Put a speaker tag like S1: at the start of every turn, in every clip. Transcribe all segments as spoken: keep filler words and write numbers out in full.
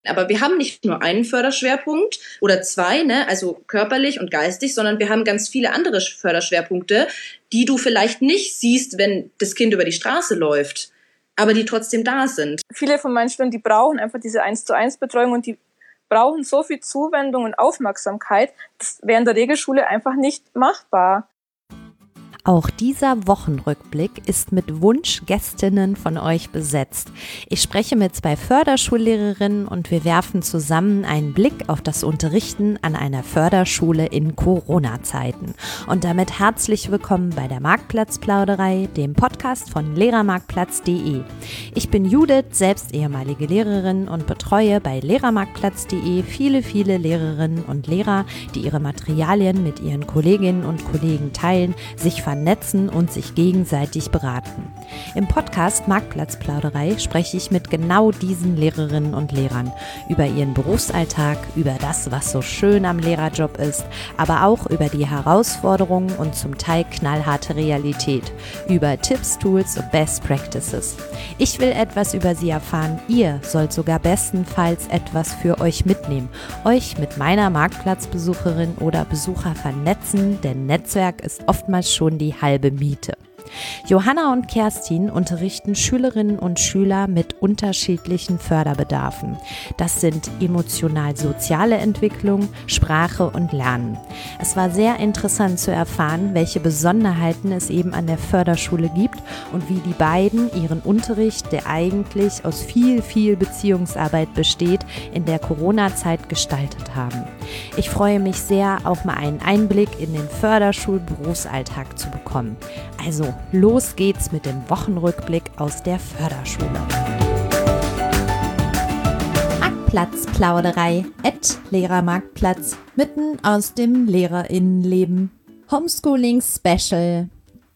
S1: Aber wir haben nicht nur einen Förderschwerpunkt oder zwei, ne, also körperlich und geistig, sondern wir haben ganz viele andere Förderschwerpunkte, die du vielleicht nicht siehst, wenn das Kind über die Straße läuft, aber die trotzdem da sind.
S2: Viele von meinen Schülern, die brauchen einfach diese eins zu eins Betreuung und die brauchen so viel Zuwendung und Aufmerksamkeit, das wäre in der Regelschule einfach nicht machbar.
S3: Auch dieser Wochenrückblick ist mit Wunschgästinnen von euch besetzt. Ich spreche mit zwei Förderschullehrerinnen und wir werfen zusammen einen Blick auf das Unterrichten an einer Förderschule in Corona-Zeiten. Und damit herzlich willkommen bei der Marktplatzplauderei, dem Podcast von lehrermarktplatz punkt de. Ich bin Judith, selbst ehemalige Lehrerin und betreue bei lehrermarktplatz punkt de viele, viele Lehrerinnen und Lehrer, die ihre Materialien mit ihren Kolleginnen und Kollegen teilen, sich vernetzen und sich gegenseitig beraten. Im Podcast Marktplatzplauderei spreche ich mit genau diesen Lehrerinnen und Lehrern über ihren Berufsalltag, über das, was so schön am Lehrerjob ist, aber auch über die Herausforderungen und zum Teil knallharte Realität, über Tipps, Tools und Best Practices. Ich will etwas über sie erfahren, ihr sollt sogar bestenfalls etwas für euch mitnehmen, euch mit meiner Marktplatzbesucherin oder Besucher vernetzen, denn Netzwerk ist oftmals schon die halbe Miete. Johanna und Kerstin unterrichten Schülerinnen und Schüler mit unterschiedlichen Förderbedarfen. Das sind emotional-soziale Entwicklung, Sprache und Lernen. Es war sehr interessant zu erfahren, welche Besonderheiten es eben an der Förderschule gibt und wie die beiden ihren Unterricht, der eigentlich aus viel, viel Beziehungsarbeit besteht, in der Corona-Zeit gestaltet haben. Ich freue mich sehr, auch mal einen Einblick in den Förderschul-Berufsalltag zu bekommen. Also, los geht's mit dem Wochenrückblick aus der Förderschule. Marktplatzplauderei at Lehrermarktplatz, mitten aus dem LehrerInnenleben. Homeschooling Special.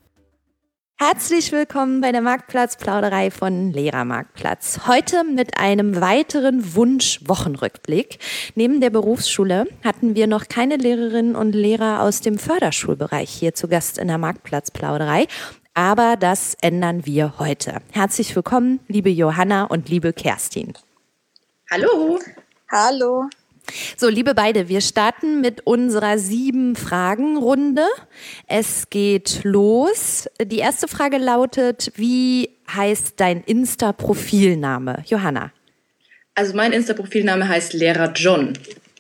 S3: Herzlich willkommen bei der Marktplatzplauderei von Lehrermarktplatz. Heute mit einem weiteren Wunsch-Wochenrückblick. Neben der Berufsschule hatten wir noch keine Lehrerinnen und Lehrer aus dem Förderschulbereich hier zu Gast in der Marktplatzplauderei. Aber das ändern wir heute. Herzlich willkommen, liebe Johanna und liebe Kerstin.
S1: Hallo.
S2: Hallo.
S3: So, liebe beide, wir starten mit unserer sieben-Fragen-Runde. Es geht los. Die erste Frage lautet, wie heißt dein Insta-Profilname? Johanna.
S1: Also mein Insta-Profilname heißt Lehrer John.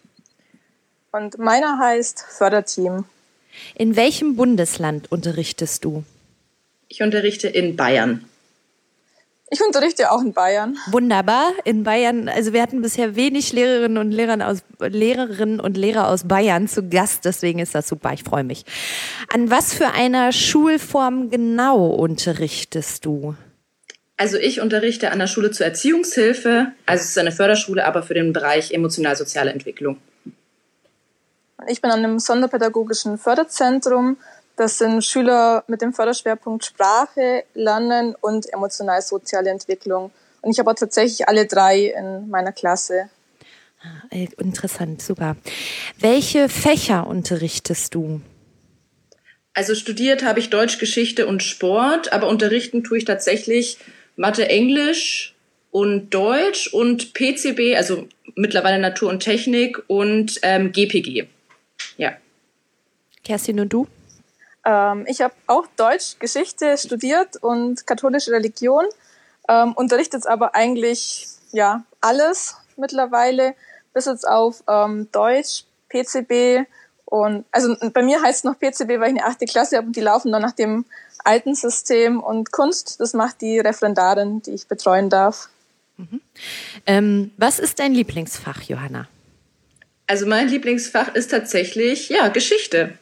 S2: Und meiner heißt Förderteam.
S3: In welchem Bundesland unterrichtest du?
S1: Ich unterrichte in Bayern.
S2: Ich unterrichte auch in Bayern.
S3: Wunderbar, in Bayern. Also wir hatten bisher wenig Lehrerinnen und Lehrer aus, Lehrerinnen und Lehrer aus Bayern zu Gast, deswegen ist das super, ich freue mich. An was für einer Schulform genau unterrichtest du?
S1: Also ich unterrichte an der Schule zur Erziehungshilfe, also es ist eine Förderschule, aber für den Bereich emotional-soziale Entwicklung.
S2: Ich bin an einem sonderpädagogischen Förderzentrum. Das sind Schüler mit dem Förderschwerpunkt Sprache, Lernen und emotional-soziale Entwicklung. Und ich habe tatsächlich alle drei in meiner Klasse.
S3: Interessant, super. Welche Fächer unterrichtest du?
S1: Also studiert habe ich Deutsch, Geschichte und Sport, aber unterrichten tue ich tatsächlich Mathe, Englisch und Deutsch und P C B, also mittlerweile Natur und Technik und ähm, G P G. Ja.
S3: Kerstin, und du?
S2: Ähm, ich habe auch Deutsch, Geschichte studiert und katholische Religion, ähm, unterrichte jetzt aber eigentlich ja alles mittlerweile, bis jetzt auf ähm, Deutsch, P C B und also bei mir heißt es noch P C B, weil ich eine achte Klasse habe und die laufen dann nach dem alten System, und Kunst, das macht die Referendarin, die ich betreuen darf.
S3: Mhm. Ähm, was ist dein Lieblingsfach, Johanna?
S1: Also mein Lieblingsfach ist tatsächlich ja Geschichte.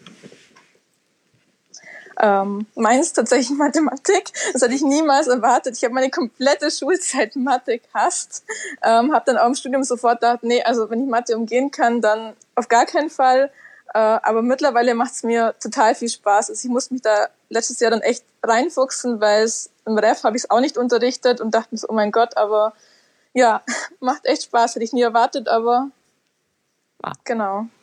S2: Ähm, meins tatsächlich Mathematik. Das hatte ich niemals erwartet. Ich habe meine komplette Schulzeit Mathe gehasst. Ähm, habe dann auch im Studium sofort gedacht, nee, also wenn ich Mathe umgehen kann, dann auf gar keinen Fall. Äh, aber mittlerweile macht es mir total viel Spaß. Also ich musste mich da letztes Jahr dann echt reinfuchsen, weil es im Ref habe ich es auch nicht unterrichtet und dachte mir so, oh mein Gott, aber ja, macht echt Spaß. Hätte ich nie erwartet, aber
S3: ah.
S2: genau.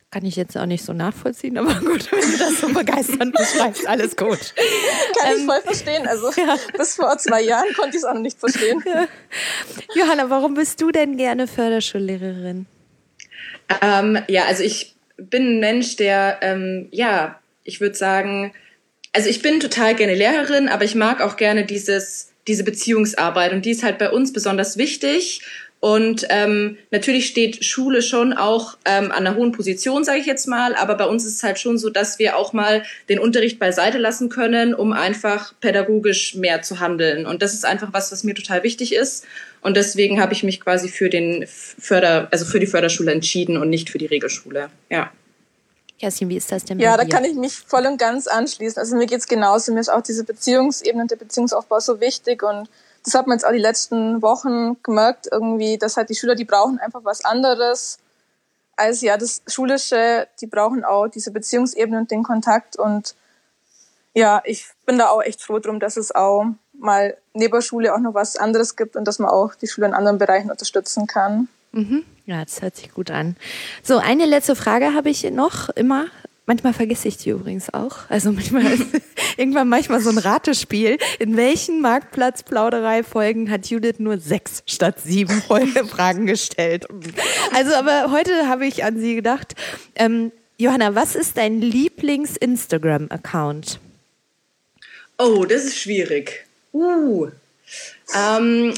S3: Kann ich jetzt auch nicht so nachvollziehen, aber gut, wenn du das so begeisternd beschreibst, alles gut.
S2: Kann ähm, ich voll verstehen. Also ja. Bis vor zwei Jahren konnte ich es auch noch nicht verstehen. Ja.
S3: Johanna, warum bist du denn gerne Förderschullehrerin?
S1: Ähm, ja, also ich bin ein Mensch, der, ähm, ja, ich würde sagen, also ich bin total gerne Lehrerin, aber ich mag auch gerne dieses, diese Beziehungsarbeit und die ist halt bei uns besonders wichtig. Und ähm, natürlich steht Schule schon auch ähm, an einer hohen Position, sage ich jetzt mal, aber bei uns ist es halt schon so, dass wir auch mal den Unterricht beiseite lassen können, um einfach pädagogisch mehr zu handeln. Und das ist einfach was, was mir total wichtig ist. Und deswegen habe ich mich quasi für den Förder, also für die Förderschule entschieden und nicht für die Regelschule. Ja.
S3: Kerstin, wie ist das denn bei
S2: Ja, da
S3: dir?
S2: kann ich mich voll und ganz anschließen. Also mir geht's genauso. Mir ist auch diese Beziehungsebene und der Beziehungsaufbau so wichtig und das hat man jetzt auch die letzten Wochen gemerkt, irgendwie, dass halt die Schüler, die brauchen einfach was anderes als ja das Schulische. Die brauchen auch diese Beziehungsebene und den Kontakt. Und ja, ich bin da auch echt froh drum, dass es auch mal neben der Schule auch noch was anderes gibt und dass man auch die Schule in anderen Bereichen unterstützen kann.
S3: Mhm. Ja, das hört sich gut an. So, eine letzte Frage habe ich noch immer. Manchmal vergesse ich die übrigens auch. Also manchmal ist irgendwann manchmal so ein Ratespiel. In welchen Marktplatz-Plauderei-Folgen hat Judith nur sechs statt sieben Fragen gestellt? Also, aber heute habe ich an sie gedacht. Ähm, Johanna, was ist dein Lieblings-Instagram-Account?
S1: Oh, das ist schwierig. Uh. Ähm,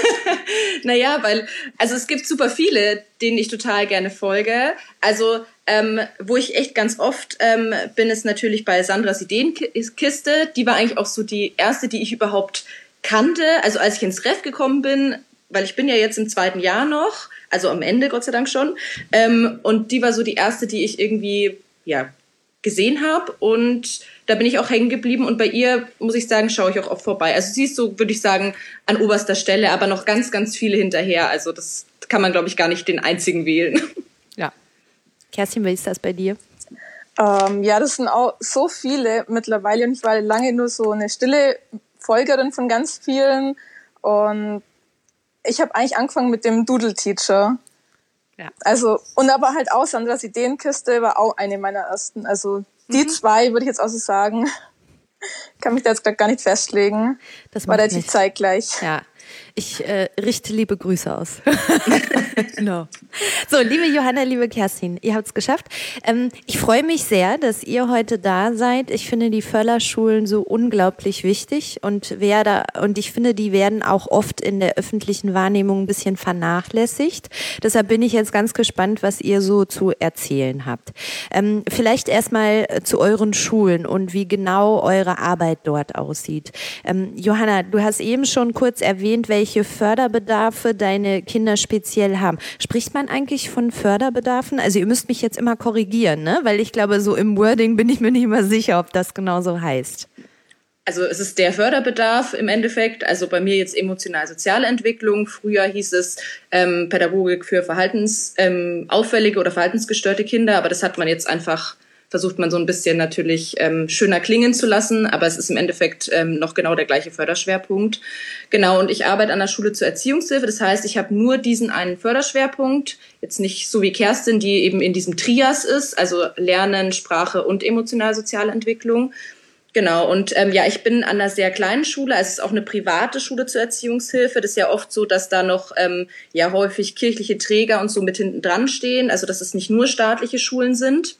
S1: naja, weil, also es gibt super viele, denen ich total gerne folge. Also, ähm, wo ich echt ganz oft ähm, bin, ist natürlich bei Sandras Ideenkiste. Die war eigentlich auch so die erste, die ich überhaupt kannte. Also als ich ins Ref gekommen bin, weil ich bin ja jetzt im zweiten Jahr noch, also am Ende, Gott sei Dank schon. Ähm, und die war so die erste, die ich irgendwie, ja, gesehen habe und da bin ich auch hängen geblieben und bei ihr, muss ich sagen, schaue ich auch oft vorbei. Also sie ist so, würde ich sagen, an oberster Stelle, aber noch ganz, ganz viele hinterher. Also das kann man, glaube ich, gar nicht den einzigen wählen.
S3: Ja. Kerstin, wie ist das bei dir?
S2: Ähm, ja, das sind auch so viele mittlerweile und ich war lange nur so eine stille Folgerin von ganz vielen und ich habe eigentlich angefangen mit dem Doodle Teacher. Ja. Also, und aber halt auch Sandras Ideenkiste war auch eine meiner ersten. Also die mhm. zwei würde ich jetzt auch so sagen. Ich kann mich da jetzt gar nicht festlegen. Das war relativ nicht. Zeitgleich.
S3: Ja. Ich äh, richte liebe Grüße aus. No. So, liebe Johanna, liebe Kerstin, ihr habt es geschafft. Ähm, ich freue mich sehr, dass ihr heute da seid. Ich finde die Förderschulen so unglaublich wichtig und, wer da, und ich finde, die werden auch oft in der öffentlichen Wahrnehmung ein bisschen vernachlässigt. Deshalb bin ich jetzt ganz gespannt, was ihr so zu erzählen habt. Ähm, vielleicht erstmal zu euren Schulen und wie genau eure Arbeit dort aussieht. Ähm, Johanna, du hast eben schon kurz erwähnt, welche Förderbedarfe deine Kinder speziell haben. Spricht man eigentlich von Förderbedarfen? Also ihr müsst mich jetzt immer korrigieren, ne? Weil ich glaube, so im Wording bin ich mir nicht immer sicher, ob das genau so heißt.
S1: Also es ist der Förderbedarf im Endeffekt, also bei mir jetzt emotional-soziale Entwicklung. Früher hieß es ähm, Pädagogik für verhaltensauffällige ähm, oder verhaltensgestörte Kinder, aber das hat man jetzt einfach versucht man so ein bisschen natürlich ähm, schöner klingen zu lassen, aber es ist im Endeffekt ähm, noch genau der gleiche Förderschwerpunkt. Genau, und ich arbeite an der Schule zur Erziehungshilfe, das heißt, ich habe nur diesen einen Förderschwerpunkt, jetzt nicht so wie Kerstin, die eben in diesem Trias ist, also Lernen, Sprache und emotional-soziale Entwicklung. Genau, und ähm, ja, ich bin an einer sehr kleinen Schule, also es ist auch eine private Schule zur Erziehungshilfe. Das ist ja oft so, dass da noch ähm, ja häufig kirchliche Träger und so mit hinten dran stehen, also dass es nicht nur staatliche Schulen sind.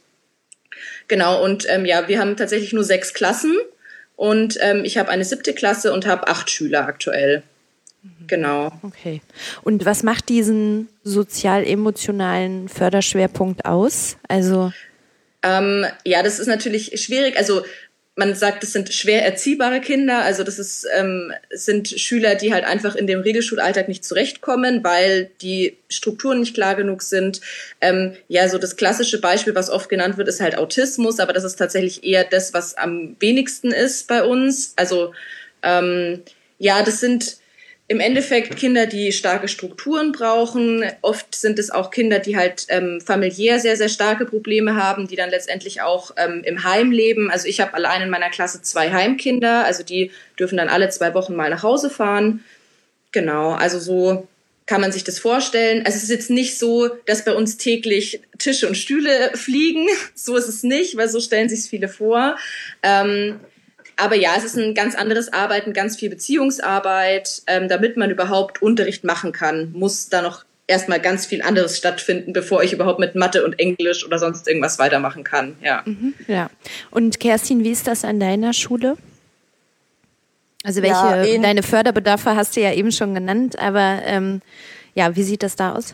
S1: Genau, und ähm, ja, wir haben tatsächlich nur sechs Klassen und ähm, ich habe eine siebte Klasse und habe acht Schüler aktuell. Mhm. Genau.
S3: Okay. Und was macht diesen sozial-emotionalen Förderschwerpunkt aus? Also
S1: ähm, ja, das ist natürlich schwierig. Also man sagt, das sind schwer erziehbare Kinder, also das ist, ähm, sind Schüler, die halt einfach in dem Regelschulalltag nicht zurechtkommen, weil die Strukturen nicht klar genug sind. Ähm, ja, so das klassische Beispiel, was oft genannt wird, ist halt Autismus, aber das ist tatsächlich eher das, was am wenigsten ist bei uns. Also ähm, ja, das sind im Endeffekt Kinder, die starke Strukturen brauchen. Oft sind es auch Kinder, die halt ähm, familiär sehr, sehr starke Probleme haben, die dann letztendlich auch ähm, im Heim leben. Also ich habe allein in meiner Klasse zwei Heimkinder, also die dürfen dann alle zwei Wochen mal nach Hause fahren. Genau, also so kann man sich das vorstellen? Also es ist jetzt nicht so, dass bei uns täglich Tische und Stühle fliegen. So ist es nicht, weil so stellen sich viele vor. Ähm, aber ja, es ist ein ganz anderes Arbeiten, ganz viel Beziehungsarbeit. Ähm, damit man überhaupt Unterricht machen kann, muss da noch erstmal ganz viel anderes stattfinden, bevor ich überhaupt mit Mathe und Englisch oder sonst irgendwas weitermachen kann. Ja.
S3: Mhm, ja. Und Kerstin, wie ist das an deiner Schule? Also welche, ja, deine Förderbedarfe hast du ja eben schon genannt, aber ähm, ja, wie sieht das da aus?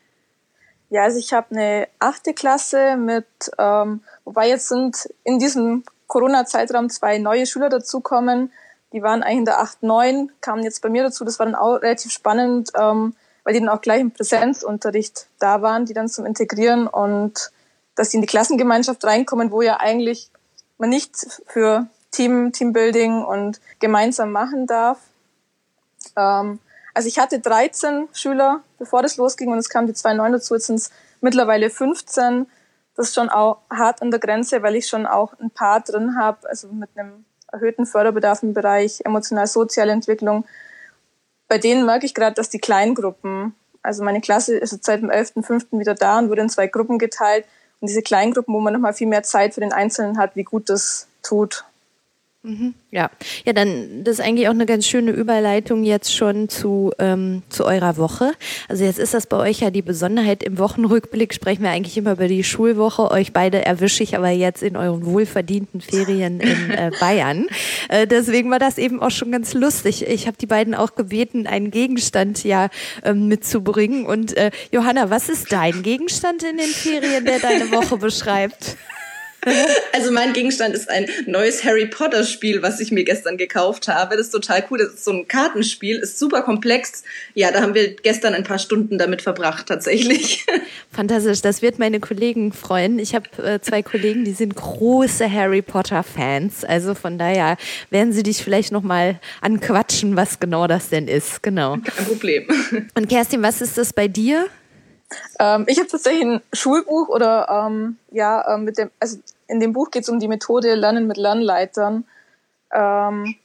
S2: Ja, also ich habe eine achte Klasse mit, ähm, wobei jetzt sind in diesem Corona-Zeitraum zwei neue Schüler dazukommen. Die waren eigentlich in der acht neun, kamen jetzt bei mir dazu. Das war dann auch relativ spannend, ähm, weil die dann auch gleich im Präsenzunterricht da waren, die dann zum Integrieren und dass die in die Klassengemeinschaft reinkommen, wo ja eigentlich man nicht für Team, Teambuilding und gemeinsam machen darf. Ähm, also ich hatte dreizehn Schüler, bevor das losging und es kamen die zwei neun dazu, jetzt sind es mittlerweile fünfzehn. Das ist schon auch hart an der Grenze, weil ich schon auch ein paar drin habe, also mit einem erhöhten Förderbedarf im Bereich emotional-soziale Entwicklung. Bei denen merke ich gerade, dass die Kleingruppen, also meine Klasse ist jetzt seit dem elften fünften wieder da und wurde in zwei Gruppen geteilt. Und diese Kleingruppen, wo man nochmal viel mehr Zeit für den Einzelnen hat, wie gut das tut.
S3: Mhm, ja, ja, dann das ist eigentlich auch eine ganz schöne Überleitung jetzt schon zu ähm, zu eurer Woche. Also jetzt ist das bei euch ja die Besonderheit, im Wochenrückblick sprechen wir eigentlich immer über die Schulwoche. Euch beide erwische ich aber jetzt in euren wohlverdienten Ferien in äh, Bayern. Äh, deswegen war das eben auch schon ganz lustig. Ich habe die beiden auch gebeten, einen Gegenstand ja ähm, mitzubringen. Und äh, Johanna, was ist dein Gegenstand in den Ferien, der deine Woche beschreibt?
S1: Also mein Gegenstand ist ein neues Harry Potter Spiel, was ich mir gestern gekauft habe. Das ist total cool. Das ist so ein Kartenspiel, ist super komplex. Ja, da haben wir gestern ein paar Stunden damit verbracht, tatsächlich.
S3: Fantastisch, das wird meine Kollegen freuen. Ich habe äh, zwei Kollegen, die sind große Harry Potter Fans. Also von daher werden sie dich vielleicht nochmal anquatschen, was genau das denn ist. Genau.
S1: Kein Problem.
S3: Und Kerstin, was ist das bei dir?
S2: Ähm, ich habe tatsächlich ein Schulbuch oder ähm, ja, ähm, mit dem, also in dem Buch geht es um die Methode Lernen mit Lernleitern, ähm,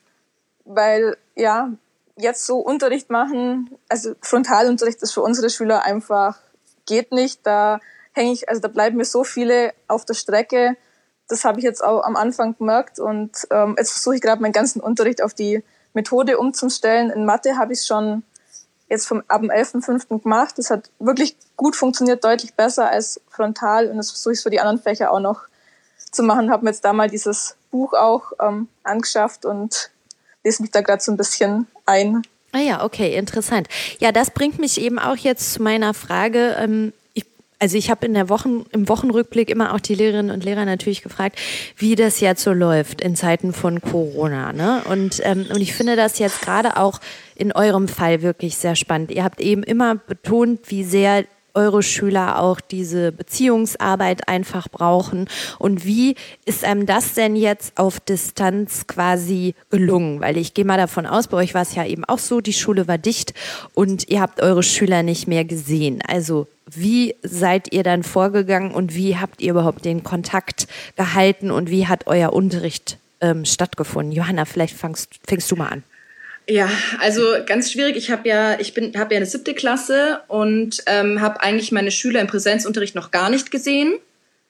S2: weil ja jetzt so Unterricht machen, also Frontalunterricht ist für unsere Schüler einfach geht nicht. Da hänge ich, also da bleiben mir so viele auf der Strecke. Das habe ich jetzt auch am Anfang gemerkt und ähm, jetzt versuche ich gerade meinen ganzen Unterricht auf die Methode umzustellen. In Mathe habe ich schon jetzt vom, ab dem elften fünften gemacht. Das hat wirklich gut funktioniert, deutlich besser als frontal. Und das versuche ich für die anderen Fächer auch noch zu machen. Habe mir jetzt da mal dieses Buch auch ähm, angeschafft und lese mich da gerade so ein bisschen ein.
S3: Ah ja, okay, interessant. Ja, das bringt mich eben auch jetzt zu meiner Frage. Ähm, ich, also ich habe in der Wochen, im Wochenrückblick immer auch die Lehrerinnen und Lehrer natürlich gefragt, wie das jetzt so läuft in Zeiten von Corona. Ne? Und, ähm, und ich finde das jetzt gerade auch in eurem Fall wirklich sehr spannend. Ihr habt eben immer betont, wie sehr eure Schüler auch diese Beziehungsarbeit einfach brauchen. Und wie ist einem das denn jetzt auf Distanz quasi gelungen? Weil ich gehe mal davon aus, bei euch war es ja eben auch so, die Schule war dicht und ihr habt eure Schüler nicht mehr gesehen. Also wie seid ihr dann vorgegangen und wie habt ihr überhaupt den Kontakt gehalten und wie hat euer Unterricht ähm, stattgefunden? Johanna, vielleicht fangst, fängst du mal an.
S1: Ja, also ganz schwierig. Ich habe ja, ich bin, habe ja eine siebte Klasse und ähm, habe eigentlich meine Schüler im Präsenzunterricht noch gar nicht gesehen,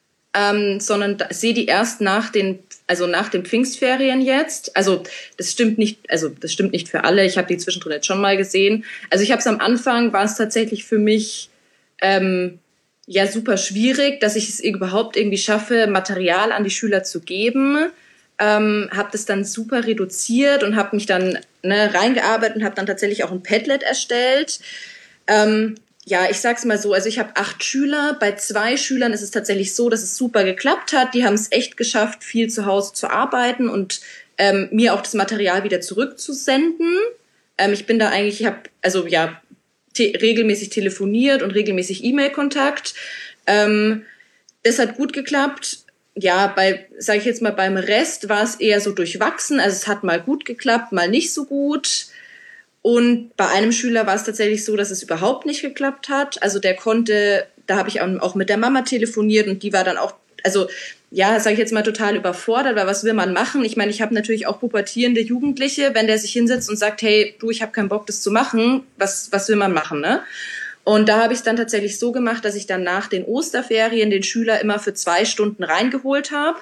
S1: ähm, sondern sehe die erst nach den, also nach den Pfingstferien jetzt. Also das stimmt nicht, also das stimmt nicht für alle. Ich habe die zwischendrin jetzt schon mal gesehen. Also ich habe es am Anfang, war es tatsächlich für mich ähm, ja super schwierig, dass ich es überhaupt irgendwie schaffe, Material an die Schüler zu geben. Ähm, habe das dann super reduziert und habe mich dann ne, reingearbeitet und habe dann tatsächlich auch ein Padlet erstellt. Ähm, ja, ich sag's mal so, also ich habe acht Schüler. Bei zwei Schülern ist es tatsächlich so, dass es super geklappt hat. Die haben es echt geschafft, viel zu Hause zu arbeiten und ähm, mir auch das Material wieder zurückzusenden. Ähm, ich bin da eigentlich, ich habe also ja te- regelmäßig telefoniert und regelmäßig E-Mail-Kontakt. Ähm, das hat gut geklappt. Ja, bei, sage ich jetzt mal, beim Rest war es eher so durchwachsen. Also es hat mal gut geklappt, mal nicht so gut. Und bei einem Schüler war es tatsächlich so, dass es überhaupt nicht geklappt hat. Also der konnte, da habe ich auch mit der Mama telefoniert und die war dann auch, also ja, sage ich jetzt mal, total überfordert, weil was will man machen? Ich meine, ich habe natürlich auch pubertierende Jugendliche, wenn der sich hinsetzt und sagt, hey, du, ich habe keinen Bock, das zu machen, was, was will man machen, ne? Und da habe ich es dann tatsächlich so gemacht, dass ich dann nach den Osterferien den Schüler immer für zwei Stunden reingeholt habe,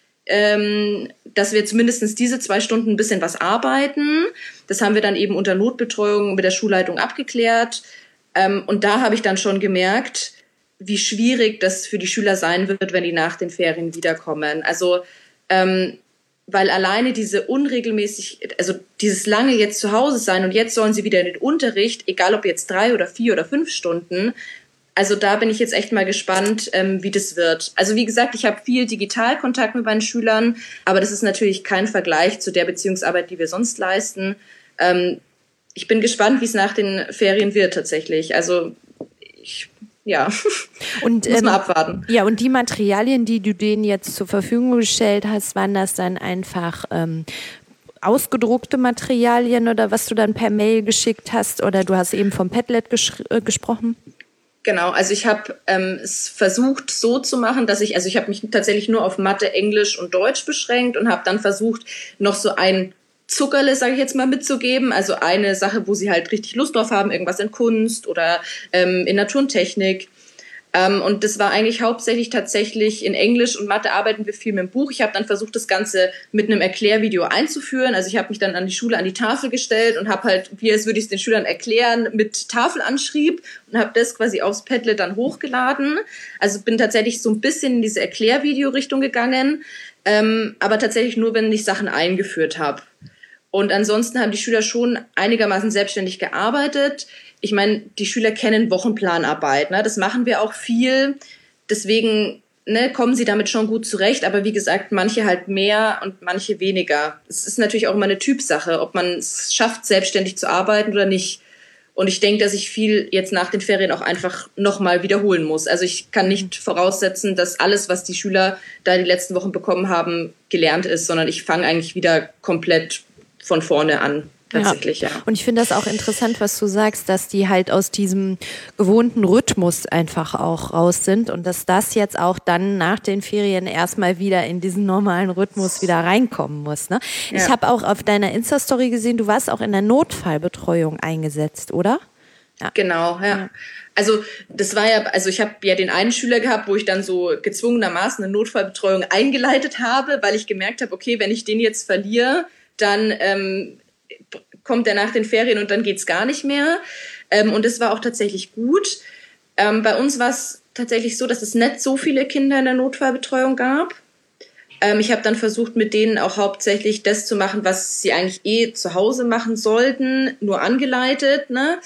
S1: ähm, dass wir zumindest diese zwei Stunden ein bisschen was arbeiten. Das haben wir dann eben unter Notbetreuung mit der Schulleitung abgeklärt. Ähm, und da habe ich dann schon gemerkt, wie schwierig das für die Schüler sein wird, wenn die nach den Ferien wiederkommen. Also, ähm, weil alleine diese unregelmäßig, also dieses lange jetzt zu Hause sein und jetzt sollen sie wieder in den Unterricht, egal ob jetzt drei oder vier oder fünf Stunden, also da bin ich jetzt echt mal gespannt, ähm, wie das wird. Also wie gesagt, ich habe viel Digitalkontakt mit meinen Schülern, aber das ist natürlich kein Vergleich zu der Beziehungsarbeit, die wir sonst leisten. Ähm, ich bin gespannt, wie es nach den Ferien wird tatsächlich. Also ich Ja,
S3: und,
S1: muss man
S3: ähm,
S1: abwarten.
S3: Ja, und die Materialien, die du denen jetzt zur Verfügung gestellt hast, waren das dann einfach ähm, ausgedruckte Materialien oder was du dann per Mail geschickt hast? Oder du hast eben vom Padlet ges- äh, gesprochen?
S1: Genau, also ich habe ähm, es versucht so zu machen, dass ich, also ich habe mich tatsächlich nur auf Mathe, Englisch und Deutsch beschränkt und habe dann versucht, noch so ein Zuckerle, sage ich jetzt mal, mitzugeben. Also eine Sache, wo sie halt richtig Lust drauf haben, irgendwas in Kunst oder ähm, in Natur und Technik. Ähm, und das war eigentlich hauptsächlich tatsächlich in Englisch und Mathe arbeiten wir viel mit dem Buch. Ich habe dann versucht, das Ganze mit einem Erklärvideo einzuführen. Also ich habe mich dann an die Schule, an die Tafel gestellt und habe halt, wie als würde ich es den Schülern erklären, mit Tafelanschrieb und habe das quasi aufs Padlet dann hochgeladen. Also bin tatsächlich so ein bisschen in diese Erklärvideo-Richtung gegangen, ähm, aber tatsächlich nur, wenn ich Sachen eingeführt habe. Und ansonsten haben die Schüler schon einigermaßen selbstständig gearbeitet. Ich meine, die Schüler kennen Wochenplanarbeit, ne? Das machen wir auch viel. Deswegen ne, kommen sie damit schon gut zurecht. Aber wie gesagt, manche halt mehr und manche weniger. Es ist natürlich auch immer eine Typsache, ob man es schafft, selbstständig zu arbeiten oder nicht. Und ich denke, dass ich viel jetzt nach den Ferien auch einfach nochmal wiederholen muss. Also ich kann nicht voraussetzen, dass alles, was die Schüler da die letzten Wochen bekommen haben, gelernt ist, sondern ich fange eigentlich wieder komplett von vorne an. Tatsächlich, ja.
S3: ja. Und ich finde das auch interessant, was du sagst, dass die halt aus diesem gewohnten Rhythmus einfach auch raus sind und dass das jetzt auch dann nach den Ferien erstmal wieder in diesen normalen Rhythmus wieder reinkommen muss. Ne? Ja. Ich habe auch auf deiner Insta-Story gesehen, du warst auch in der Notfallbetreuung eingesetzt, oder?
S1: Ja. Genau, ja. ja. Also das war ja, also ich habe ja den einen Schüler gehabt, wo ich dann so gezwungenermaßen eine Notfallbetreuung eingeleitet habe, weil ich gemerkt habe, okay, wenn ich den jetzt verliere, dann ähm, kommt er nach den Ferien und dann geht's gar nicht mehr. Ähm, und es war auch tatsächlich gut. Ähm, bei uns war es tatsächlich so, dass es nicht so viele Kinder in der Notfallbetreuung gab. Ähm, ich habe dann versucht, mit denen auch hauptsächlich das zu machen, was sie eigentlich eh zu Hause machen sollten, nur angeleitet. Ne?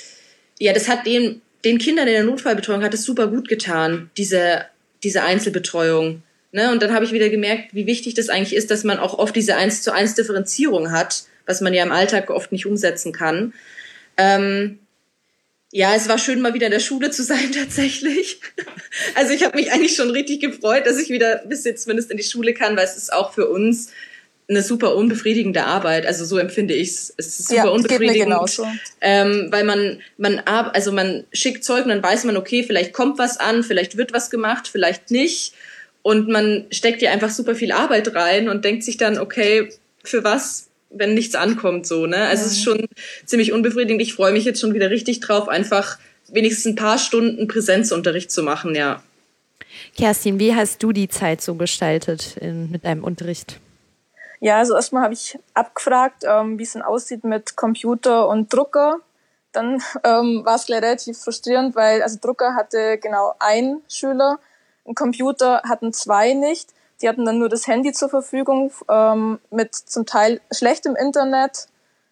S1: Ja, das hat den, den Kindern in der Notfallbetreuung hat es super gut getan, diese, diese Einzelbetreuung. Ne? Und dann habe ich wieder gemerkt, wie wichtig das eigentlich ist, dass man auch oft diese eins zu eins Differenzierung hat, was man ja im Alltag oft nicht umsetzen kann. Ähm, ja, es war schön, mal wieder in der Schule zu sein tatsächlich. Also ich habe mich eigentlich schon richtig gefreut, dass ich wieder bis jetzt zumindest in die Schule kann, weil es ist auch für uns eine super unbefriedigende Arbeit. Also so empfinde ich es. Es ist super
S2: ja,
S1: unbefriedigend,
S2: geht mir genauso.
S1: Ähm, weil man man also man schickt Zeug und dann weiß man, okay, vielleicht kommt was an, vielleicht wird was gemacht, vielleicht nicht. Und man steckt ja einfach super viel Arbeit rein und denkt sich dann, okay, für was, wenn nichts ankommt, so, ne? Also ja. Es ist schon ziemlich unbefriedigend. Ich freue mich jetzt schon wieder richtig drauf, einfach wenigstens ein paar Stunden Präsenzunterricht zu machen, ja.
S3: Kerstin, wie hast du die Zeit so gestaltet in, mit deinem Unterricht?
S2: Ja, also erstmal habe ich abgefragt, ähm, wie es denn aussieht mit Computer und Drucker. Dann ähm, war es gleich relativ frustrierend, weil also Drucker hatte genau ein Schüler, ein Computer hatten zwei nicht. Die hatten dann nur das Handy zur Verfügung ähm, mit zum Teil schlechtem Internet.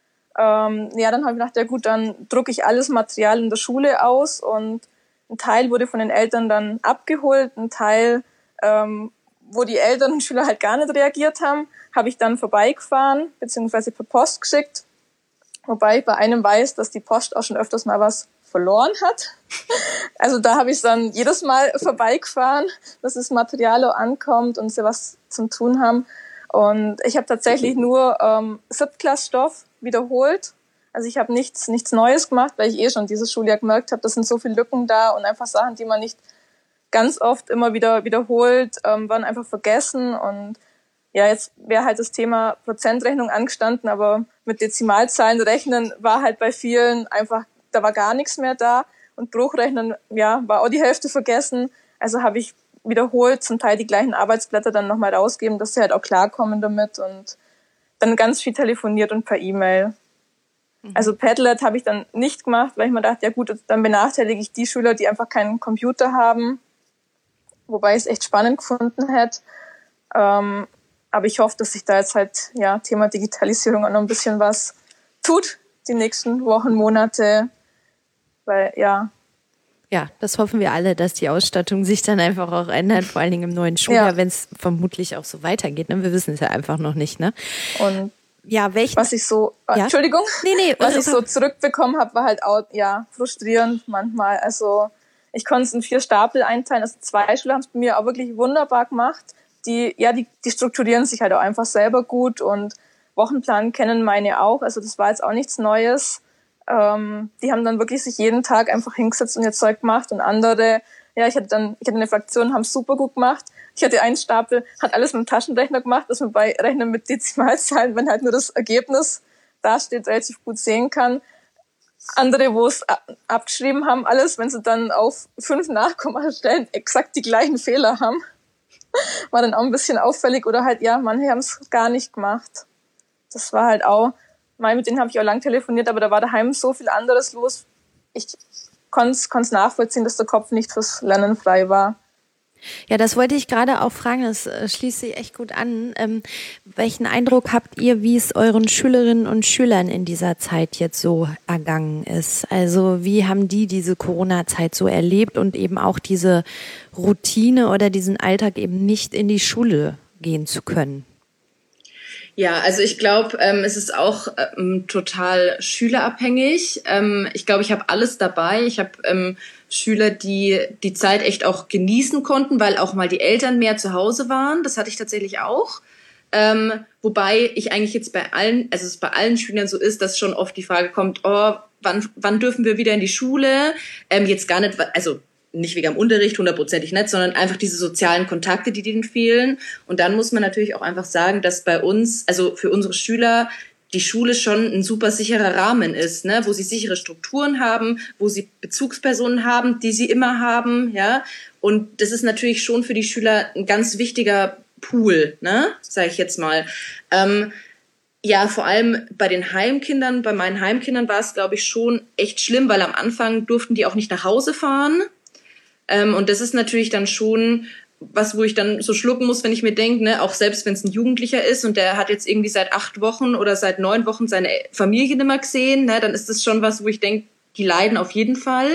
S2: Ähm, ja, dann habe ich gedacht, ja gut, dann drucke ich alles Material in der Schule aus und ein Teil wurde von den Eltern dann abgeholt, ein Teil, ähm, wo die Eltern und Schüler halt gar nicht reagiert haben, habe ich dann vorbeigefahren, beziehungsweise per Post geschickt. Wobei ich bei einem weiß, dass die Post auch schon öfters mal was verloren hat. Also da habe ich dann jedes Mal vorbeigefahren, dass das Material auch ankommt und sie was zum Tun haben. Und ich habe tatsächlich nur ähm, Siebtklässstoff wiederholt. Also ich habe nichts nichts Neues gemacht, weil ich eh schon dieses Schuljahr gemerkt habe, da sind so viele Lücken da und einfach Sachen, die man nicht ganz oft immer wieder wiederholt, ähm, waren einfach vergessen. Und ja, jetzt wäre halt das Thema Prozentrechnung angestanden, aber mit Dezimalzahlen rechnen war halt bei vielen einfach, da war gar nichts mehr da. Und Bruchrechnen, ja, war auch die Hälfte vergessen. Also habe ich wiederholt zum Teil die gleichen Arbeitsblätter dann nochmal rausgeben, dass sie halt auch klarkommen damit, und dann ganz viel telefoniert und per E-Mail. Mhm. Also Padlet habe ich dann nicht gemacht, weil ich mir dachte, ja gut, dann benachteilige ich die Schüler, die einfach keinen Computer haben, wobei ich es echt spannend gefunden hätte. Ähm, aber ich hoffe, dass sich da jetzt halt, ja, Thema Digitalisierung auch noch ein bisschen was tut, die nächsten Wochen, Monate, weil, ja,
S3: Ja, das hoffen wir alle, dass die Ausstattung sich dann einfach auch ändert, vor allen Dingen im neuen Schuljahr, ja. wenn es vermutlich auch so weitergeht. Ne? Wir wissen es ja einfach noch nicht. Ne?
S2: Und
S3: ja, welchen,
S2: was ich so,
S3: ja?
S2: Entschuldigung,
S3: nee, nee,
S2: was ich so zurückbekommen habe, war halt auch, ja, frustrierend manchmal. Also ich konnte es in vier Stapel einteilen. Also zwei Schüler haben es bei mir auch wirklich wunderbar gemacht. Die, ja, die, die strukturieren sich halt auch einfach selber gut, und Wochenplan kennen meine auch. Also das war jetzt auch nichts Neues. Ähm, die haben dann wirklich sich jeden Tag einfach hingesetzt und ihr Zeug gemacht, und andere, ja, ich hatte dann, ich hatte eine Fraktion, haben es super gut gemacht. Ich hatte einen Stapel, hat alles mit dem Taschenrechner gemacht, dass man bei Rechnen mit Dezimalzahlen, wenn halt nur das Ergebnis da steht, relativ gut sehen kann. Andere, wo es abgeschrieben haben, alles, wenn sie dann auf fünf Nachkommastellen exakt die gleichen Fehler haben, war dann auch ein bisschen auffällig, oder halt, ja, manche haben es gar nicht gemacht. Das war halt auch, Mal mit denen habe ich auch lang telefoniert, aber da war daheim so viel anderes los. Ich konnte es nachvollziehen, dass der Kopf nicht fürs Lernen frei war.
S3: Ja, das wollte ich gerade auch fragen, das schließt sich echt gut an. Ähm, welchen Eindruck habt ihr, wie es euren Schülerinnen und Schülern in dieser Zeit jetzt so ergangen ist? Also wie haben die diese Corona-Zeit so erlebt und eben auch diese Routine oder diesen Alltag eben nicht in die Schule gehen zu können?
S1: Ja, also ich glaube, ähm, es ist auch ähm, total schülerabhängig. Ähm, ich glaube, ich habe alles dabei. Ich habe ähm, Schüler, die die Zeit echt auch genießen konnten, weil auch mal die Eltern mehr zu Hause waren. Das hatte ich tatsächlich auch. Ähm, wobei ich eigentlich jetzt bei allen, also es bei allen Schülern so ist, dass schon oft die Frage kommt, oh, wann, wann dürfen wir wieder in die Schule? Ähm, jetzt gar nicht, also nicht wegen am Unterricht, hundertprozentig nicht, sondern einfach diese sozialen Kontakte, die denen fehlen. Und dann muss man natürlich auch einfach sagen, dass bei uns, also für unsere Schüler, die Schule schon ein super sicherer Rahmen ist, ne, wo sie sichere Strukturen haben, wo sie Bezugspersonen haben, die sie immer haben, ja. Und das ist natürlich schon für die Schüler ein ganz wichtiger Pool, ne, sage ich jetzt mal. Ähm, Ja, vor allem bei den Heimkindern, bei meinen Heimkindern war es, glaube ich, schon echt schlimm, weil am Anfang durften die auch nicht nach Hause fahren. Ähm, und das ist natürlich dann schon was, wo ich dann so schlucken muss, wenn ich mir denke, ne, auch selbst wenn es ein Jugendlicher ist und der hat jetzt irgendwie seit acht Wochen oder seit neun Wochen seine Familie nicht mehr gesehen, ne, dann ist das schon was, wo ich denke, die leiden auf jeden Fall.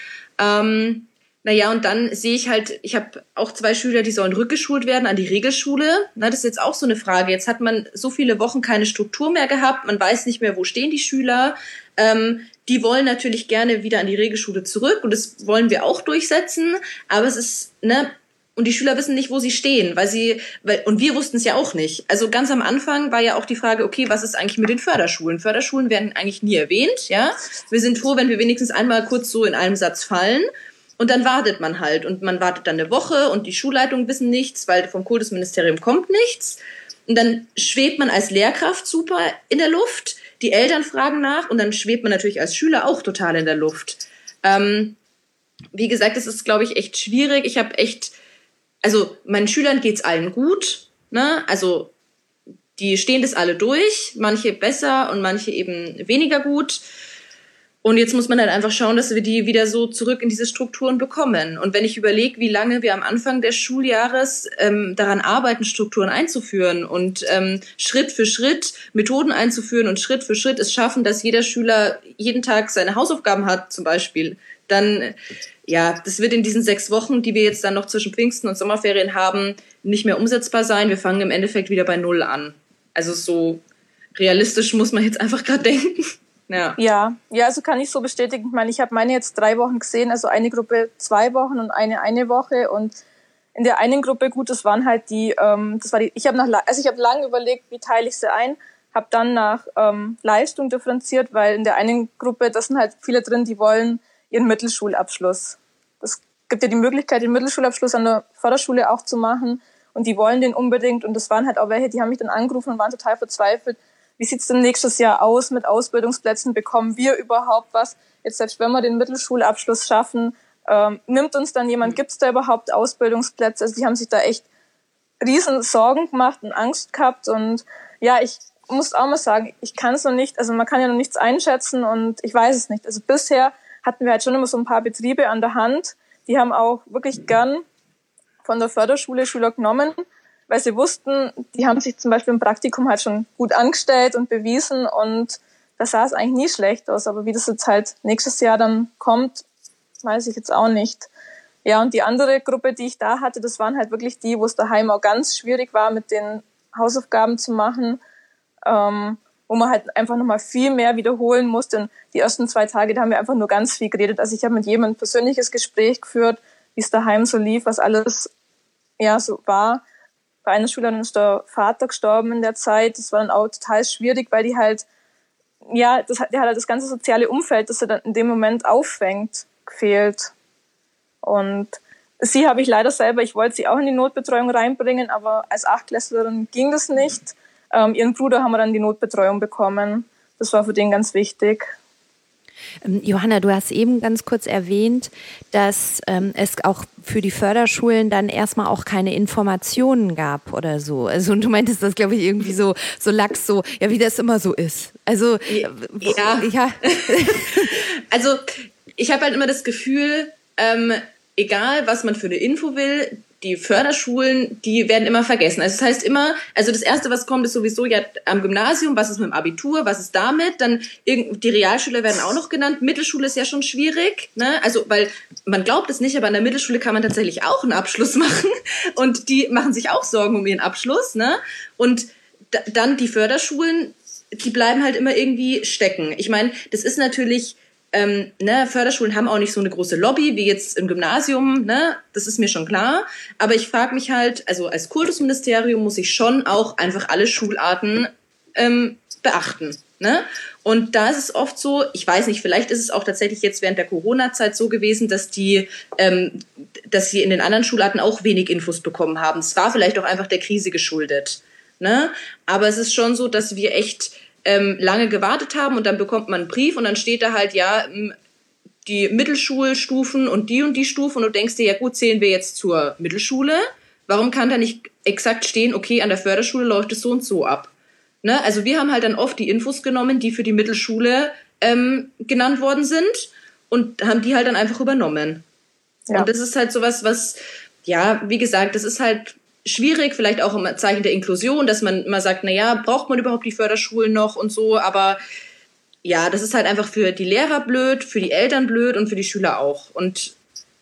S1: Ähm, Naja, und dann sehe ich halt, ich habe auch zwei Schüler, die sollen rückgeschult werden an die Regelschule. Na, das ist jetzt auch so eine Frage. Jetzt hat man so viele Wochen keine Struktur mehr gehabt, man weiß nicht mehr, wo stehen die Schüler. Ähm, die wollen natürlich gerne wieder an die Regelschule zurück und das wollen wir auch durchsetzen. Aber es ist, ne, und die Schüler wissen nicht, wo sie stehen, weil sie, weil, und wir wussten es ja auch nicht. Also ganz am Anfang war ja auch die Frage, okay, was ist eigentlich mit den Förderschulen? Förderschulen werden eigentlich nie erwähnt, ja. Wir sind froh, wenn wir wenigstens einmal kurz so in einem Satz fallen. Und dann wartet man halt und man wartet dann eine Woche und die Schulleitungen wissen nichts, weil vom Kultusministerium kommt nichts. Und dann schwebt man als Lehrkraft super in der Luft, die Eltern fragen nach und dann schwebt man natürlich als Schüler auch total in der Luft. Ähm, wie gesagt, das ist, glaube ich, echt schwierig. Ich habe echt, also meinen Schülern geht's allen gut, ne? Also die stehen das alle durch, manche besser und manche eben weniger gut. Und jetzt muss man halt einfach schauen, dass wir die wieder so zurück in diese Strukturen bekommen. Und wenn ich überlege, wie lange wir am Anfang des Schuljahres ähm, daran arbeiten, Strukturen einzuführen und ähm, Schritt für Schritt Methoden einzuführen und Schritt für Schritt es schaffen, dass jeder Schüler jeden Tag seine Hausaufgaben hat zum Beispiel, dann, ja, das wird in diesen sechs Wochen, die wir jetzt dann noch zwischen Pfingsten und Sommerferien haben, nicht mehr umsetzbar sein. Wir fangen im Endeffekt wieder bei Null an. Also so realistisch muss man jetzt einfach gerade denken. Ja.
S2: ja, ja, also kann ich so bestätigen. Ich meine, ich habe meine jetzt drei Wochen gesehen, also eine Gruppe zwei Wochen und eine eine Woche. Und in der einen Gruppe, gut, das waren halt die, ähm, das war die. Ich habe nach, also ich habe lange überlegt, wie teile ich sie ein, habe dann nach ähm, Leistung differenziert, weil in der einen Gruppe, das sind halt viele drin, die wollen ihren Mittelschulabschluss. Das gibt ja die Möglichkeit, den Mittelschulabschluss an der Förderschule auch zu machen und die wollen den unbedingt und das waren halt auch welche, die haben mich dann angerufen und waren total verzweifelt. Wie sieht's denn nächstes Jahr aus mit Ausbildungsplätzen? Bekommen wir überhaupt was? Jetzt selbst wenn wir den Mittelschulabschluss schaffen, ähm, nimmt uns dann jemand, gibt's da überhaupt Ausbildungsplätze? Also die haben sich da echt riesen Sorgen gemacht und Angst gehabt und ja, ich muss auch mal sagen, ich kann es noch nicht, also man kann ja noch nichts einschätzen und ich weiß es nicht. Also bisher hatten wir halt schon immer so ein paar Betriebe an der Hand, die haben auch wirklich gern von der Förderschule Schüler genommen, weil sie wussten, die haben sich zum Beispiel im Praktikum halt schon gut angestellt und bewiesen und da sah es eigentlich nie schlecht aus. Aber wie das jetzt halt nächstes Jahr dann kommt, weiß ich jetzt auch nicht. Ja, und die andere Gruppe, die ich da hatte, das waren halt wirklich die, wo es daheim auch ganz schwierig war, mit den Hausaufgaben zu machen, ähm, wo man halt einfach nochmal viel mehr wiederholen musste. Und die ersten zwei Tage, da haben wir einfach nur ganz viel geredet. Also ich habe mit jedem ein persönliches Gespräch geführt, wie es daheim so lief, was alles ja so war. Bei einer Schülerin ist der Vater gestorben in der Zeit. Das war dann auch total schwierig, weil die halt, ja, das hat, der hat halt das ganze soziale Umfeld, das er dann in dem Moment auffängt, gefehlt. Und sie habe ich leider selber, ich wollte sie auch in die Notbetreuung reinbringen, aber als Achtklässlerin ging das nicht. Ähm, ihren Bruder haben wir dann in die Notbetreuung bekommen. Das war für den ganz wichtig.
S3: Johanna, du hast eben ganz kurz erwähnt, dass ähm, es auch für die Förderschulen dann erstmal auch keine Informationen gab oder so. Also und du meintest das, glaube ich, irgendwie so, so lax, so, ja, wie das immer so ist. Also,
S1: ja.
S3: ja.
S1: Also, ich habe halt immer das Gefühl, ähm, egal was man für eine Info will, die Förderschulen, die werden immer vergessen. Also das heißt immer, also das Erste, was kommt, ist sowieso ja am Gymnasium, was ist mit dem Abitur, was ist damit, dann die Realschüler werden auch noch genannt, Mittelschule ist ja schon schwierig, ne? Also weil man glaubt es nicht, aber an der Mittelschule kann man tatsächlich auch einen Abschluss machen und die machen sich auch Sorgen um ihren Abschluss, ne? Und d- dann die Förderschulen, die bleiben halt immer irgendwie stecken. Ich meine, das ist natürlich Ähm, ne, Förderschulen haben auch nicht so eine große Lobby wie jetzt im Gymnasium, ne, das ist mir schon klar. Aber ich frage mich halt, also als Kultusministerium muss ich schon auch einfach alle Schularten ähm, beachten, ne? Und da ist es oft so, ich weiß nicht, vielleicht ist es auch tatsächlich jetzt während der Corona-Zeit so gewesen, dass die, ähm, dass sie in den anderen Schularten auch wenig Infos bekommen haben. Es war vielleicht auch einfach der Krise geschuldet, ne? Aber es ist schon so, dass wir echt Ähm, lange gewartet haben und dann bekommt man einen Brief und dann steht da halt, ja, die Mittelschulstufen und die und die Stufen und du denkst dir, ja gut, zählen wir jetzt zur Mittelschule? Warum kann da nicht exakt stehen, okay, an der Förderschule läuft es so und so ab? Ne? Also wir haben halt dann oft die Infos genommen, die für die Mittelschule ähm, genannt worden sind und haben die halt dann einfach übernommen. Ja. Und das ist halt sowas, was, ja, wie gesagt, das ist halt schwierig, vielleicht auch im Zeichen der Inklusion, dass man immer sagt, na ja, braucht man überhaupt die Förderschulen noch und so, aber ja, das ist halt einfach für die Lehrer blöd, für die Eltern blöd und für die Schüler auch. Und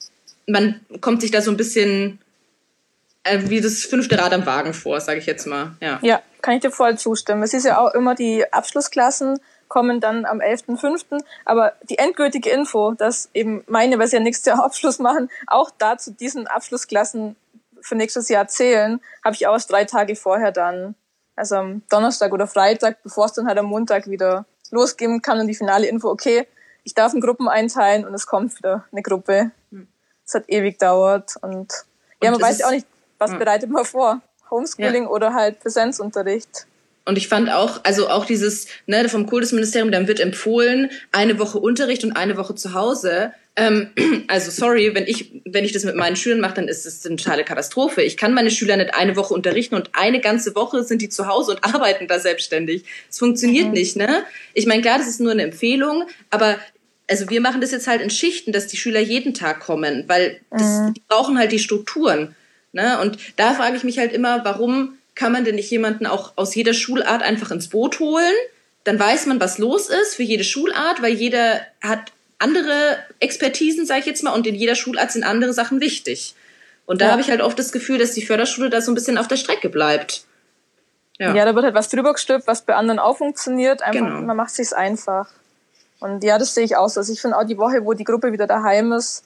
S1: man kommt sich da so ein bisschen äh, wie das fünfte Rad am Wagen vor, sage ich jetzt mal. Ja.
S2: ja, kann ich dir voll zustimmen. Es ist ja auch immer, die Abschlussklassen kommen dann am elften fünften aber die endgültige Info, dass eben meine, weil sie ja nächstes Jahr Abschluss machen, auch da zu diesen Abschlussklassen für nächstes Jahr zählen, habe ich auch erst drei Tage vorher dann, also am Donnerstag oder Freitag, bevor es dann halt am Montag wieder losgehen kann und die finale Info, okay, ich darf in Gruppen einteilen und es kommt wieder eine Gruppe. Es hat ewig gedauert und ja, man weiß ja auch nicht, was bereitet man vor, Homeschooling ja. oder halt Präsenzunterricht.
S1: Und ich fand auch, also auch dieses, ne, vom Kultusministerium, dann wird empfohlen, eine Woche Unterricht und eine Woche zu Hause. Ähm, also sorry, wenn ich, wenn ich das mit meinen Schülern mache, dann ist das eine totale Katastrophe. Ich kann meine Schüler nicht eine Woche unterrichten und eine ganze Woche sind die zu Hause und arbeiten da selbstständig. Es funktioniert mhm. nicht, ne? Ich meine, klar, das ist nur eine Empfehlung, aber also wir machen das jetzt halt in Schichten, dass die Schüler jeden Tag kommen, weil das, mhm. die brauchen halt die Strukturen, ne? Und da frage ich mich halt immer, warum kann man denn nicht jemanden auch aus jeder Schulart einfach ins Boot holen? Dann weiß man, was los ist für jede Schulart, weil jeder hat andere Expertisen, sage ich jetzt mal, und in jeder Schulart sind andere Sachen wichtig. Und da ja. habe ich halt oft das Gefühl, dass die Förderschule da so ein bisschen auf der Strecke bleibt.
S2: Ja, ja da wird halt was drüber gestülpt, was bei anderen auch funktioniert. Einfach, genau. Man macht es sich einfach. Und ja, das sehe ich auch so. Also ich finde auch die Woche, wo die Gruppe wieder daheim ist,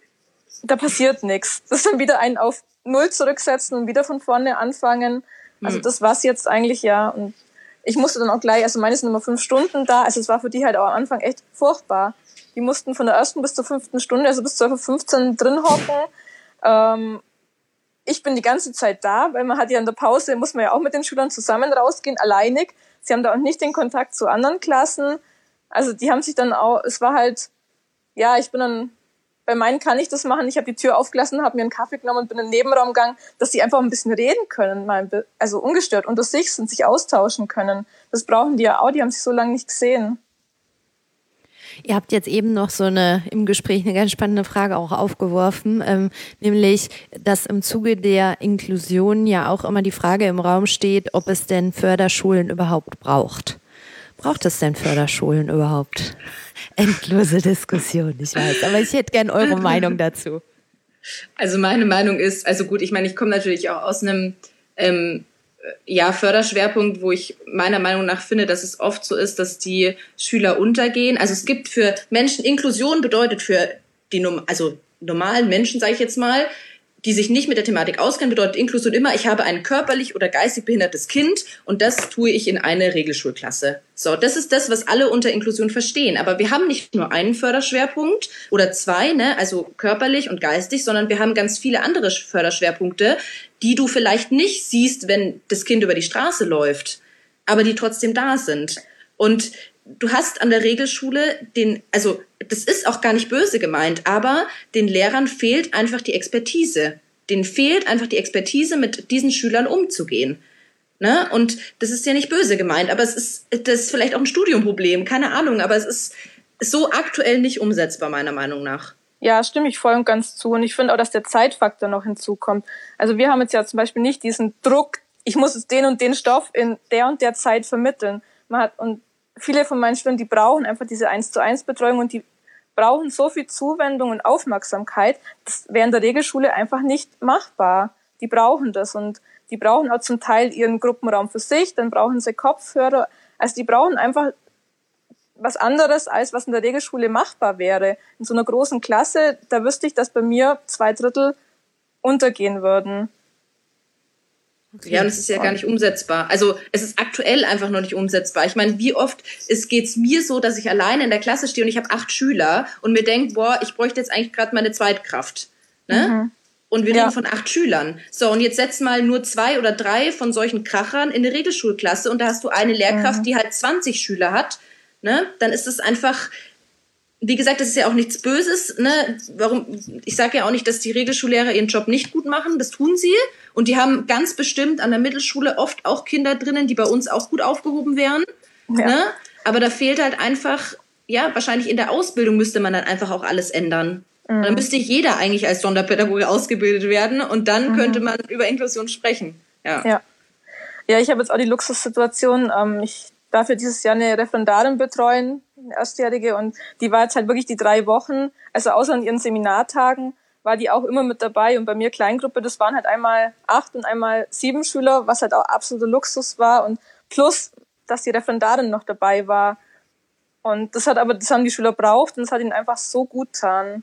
S2: da passiert nichts. Das ist dann wieder einen auf Null zurücksetzen und wieder von vorne anfangen. Also das war's jetzt eigentlich, ja. Und ich musste dann auch gleich, also meine sind immer fünf Stunden da. Also es war für die halt auch am Anfang echt furchtbar. die mussten von der ersten bis zur fünften Stunde, also bis zwölf Uhr fünfzehn drin hocken. Ähm, ich bin die ganze Zeit da, weil man hat ja in der Pause, muss man ja auch mit den Schülern zusammen rausgehen, alleinig. Sie haben da auch nicht den Kontakt zu anderen Klassen. Also die haben sich dann auch, es war halt, ja, ich bin dann, bei meinen kann ich das machen, ich habe die Tür aufgelassen, habe mir einen Kaffee genommen und bin in den Nebenraum gegangen, dass die einfach ein bisschen reden können, mal, also ungestört unter sich und sich austauschen können. Das brauchen die ja auch, die haben sich so lange nicht gesehen.
S3: Ihr habt jetzt eben noch so eine im Gespräch eine ganz spannende Frage auch aufgeworfen, ähm, nämlich, dass im Zuge der Inklusion ja auch immer die Frage im Raum steht, ob es denn Förderschulen überhaupt braucht. Braucht es denn Förderschulen überhaupt? Endlose Diskussion, ich weiß, aber ich hätte gern eure Meinung dazu.
S1: Also meine Meinung ist, also gut, ich meine, ich komme natürlich auch aus einem ähm, ja, Förderschwerpunkt, wo ich meiner Meinung nach finde, dass es oft so ist, dass die Schüler untergehen. Also es gibt für Menschen, Inklusion bedeutet für die also normalen Menschen, sage ich jetzt mal, die sich nicht mit der Thematik auskennen, bedeutet Inklusion immer, ich habe ein körperlich oder geistig behindertes Kind und das tue ich in eine Regelschulklasse. So, das ist das, was alle unter Inklusion verstehen. Aber wir haben nicht nur einen Förderschwerpunkt oder zwei, ne, also körperlich und geistig, sondern wir haben ganz viele andere Förderschwerpunkte, die du vielleicht nicht siehst, wenn das Kind über die Straße läuft, aber die trotzdem da sind. Und du hast an der Regelschule den, also das ist auch gar nicht böse gemeint, aber den Lehrern fehlt einfach die Expertise. Denen fehlt einfach die Expertise, mit diesen Schülern umzugehen. Ne? Und das ist ja nicht böse gemeint, aber es ist, das ist vielleicht auch ein Studiumproblem, keine Ahnung, aber es ist so aktuell nicht umsetzbar, meiner Meinung nach.
S2: Ja, stimme ich voll und ganz zu. Und ich finde auch, dass der Zeitfaktor noch hinzukommt. Also wir haben jetzt ja zum Beispiel nicht diesen Druck, ich muss jetzt den und den Stoff in der und der Zeit vermitteln. Man hat, und viele von meinen Schülern, die brauchen einfach diese eins zu eins Betreuung und die brauchen so viel Zuwendung und Aufmerksamkeit, das wäre in der Regelschule einfach nicht machbar. Die brauchen das und die brauchen auch zum Teil ihren Gruppenraum für sich, dann brauchen sie Kopfhörer. Also die brauchen einfach was anderes, als was in der Regelschule machbar wäre. In so einer großen Klasse, da wüsste ich, dass bei mir zwei Drittel untergehen würden.
S1: Okay. Ja, und es ist ja gar nicht umsetzbar. Also es ist aktuell einfach noch nicht umsetzbar. Ich meine, wie oft ist, geht's mir so, dass ich alleine in der Klasse stehe und ich habe acht Schüler und mir denke, boah, ich bräuchte jetzt eigentlich gerade meine Zweitkraft. Ne? Mhm. Und wir ja. reden von acht Schülern. So, und jetzt setz mal nur zwei oder drei von solchen Krachern in eine Regelschulklasse und da hast du eine Lehrkraft, mhm. die halt zwanzig Schüler hat. Ne? Dann ist es einfach, wie gesagt, das ist ja auch nichts Böses. Ne? Warum? Ich sage ja auch nicht, dass die Regelschullehrer ihren Job nicht gut machen. Das tun sie. Und die haben ganz bestimmt an der Mittelschule oft auch Kinder drinnen, die bei uns auch gut aufgehoben wären. Ja. Ne? Aber da fehlt halt einfach, ja, wahrscheinlich in der Ausbildung müsste man dann einfach auch alles ändern. Mhm. Und dann müsste jeder eigentlich als Sonderpädagoge ausgebildet werden. Und dann mhm. könnte man über Inklusion sprechen. Ja,
S2: ja. ja ich habe jetzt auch die Luxussituation. Ähm, ich darf ja dieses Jahr eine Referendarin betreuen, eine Erstjährige. Und die war jetzt halt wirklich die drei Wochen, also außer an ihren Seminartagen, war die auch immer mit dabei. Und bei mir Kleingruppe, das waren halt einmal acht und einmal sieben Schüler, was halt auch absoluter Luxus war. Und plus, dass die Referendarin noch dabei war. Und das hat aber, das haben die Schüler braucht und das hat ihnen einfach so gut getan.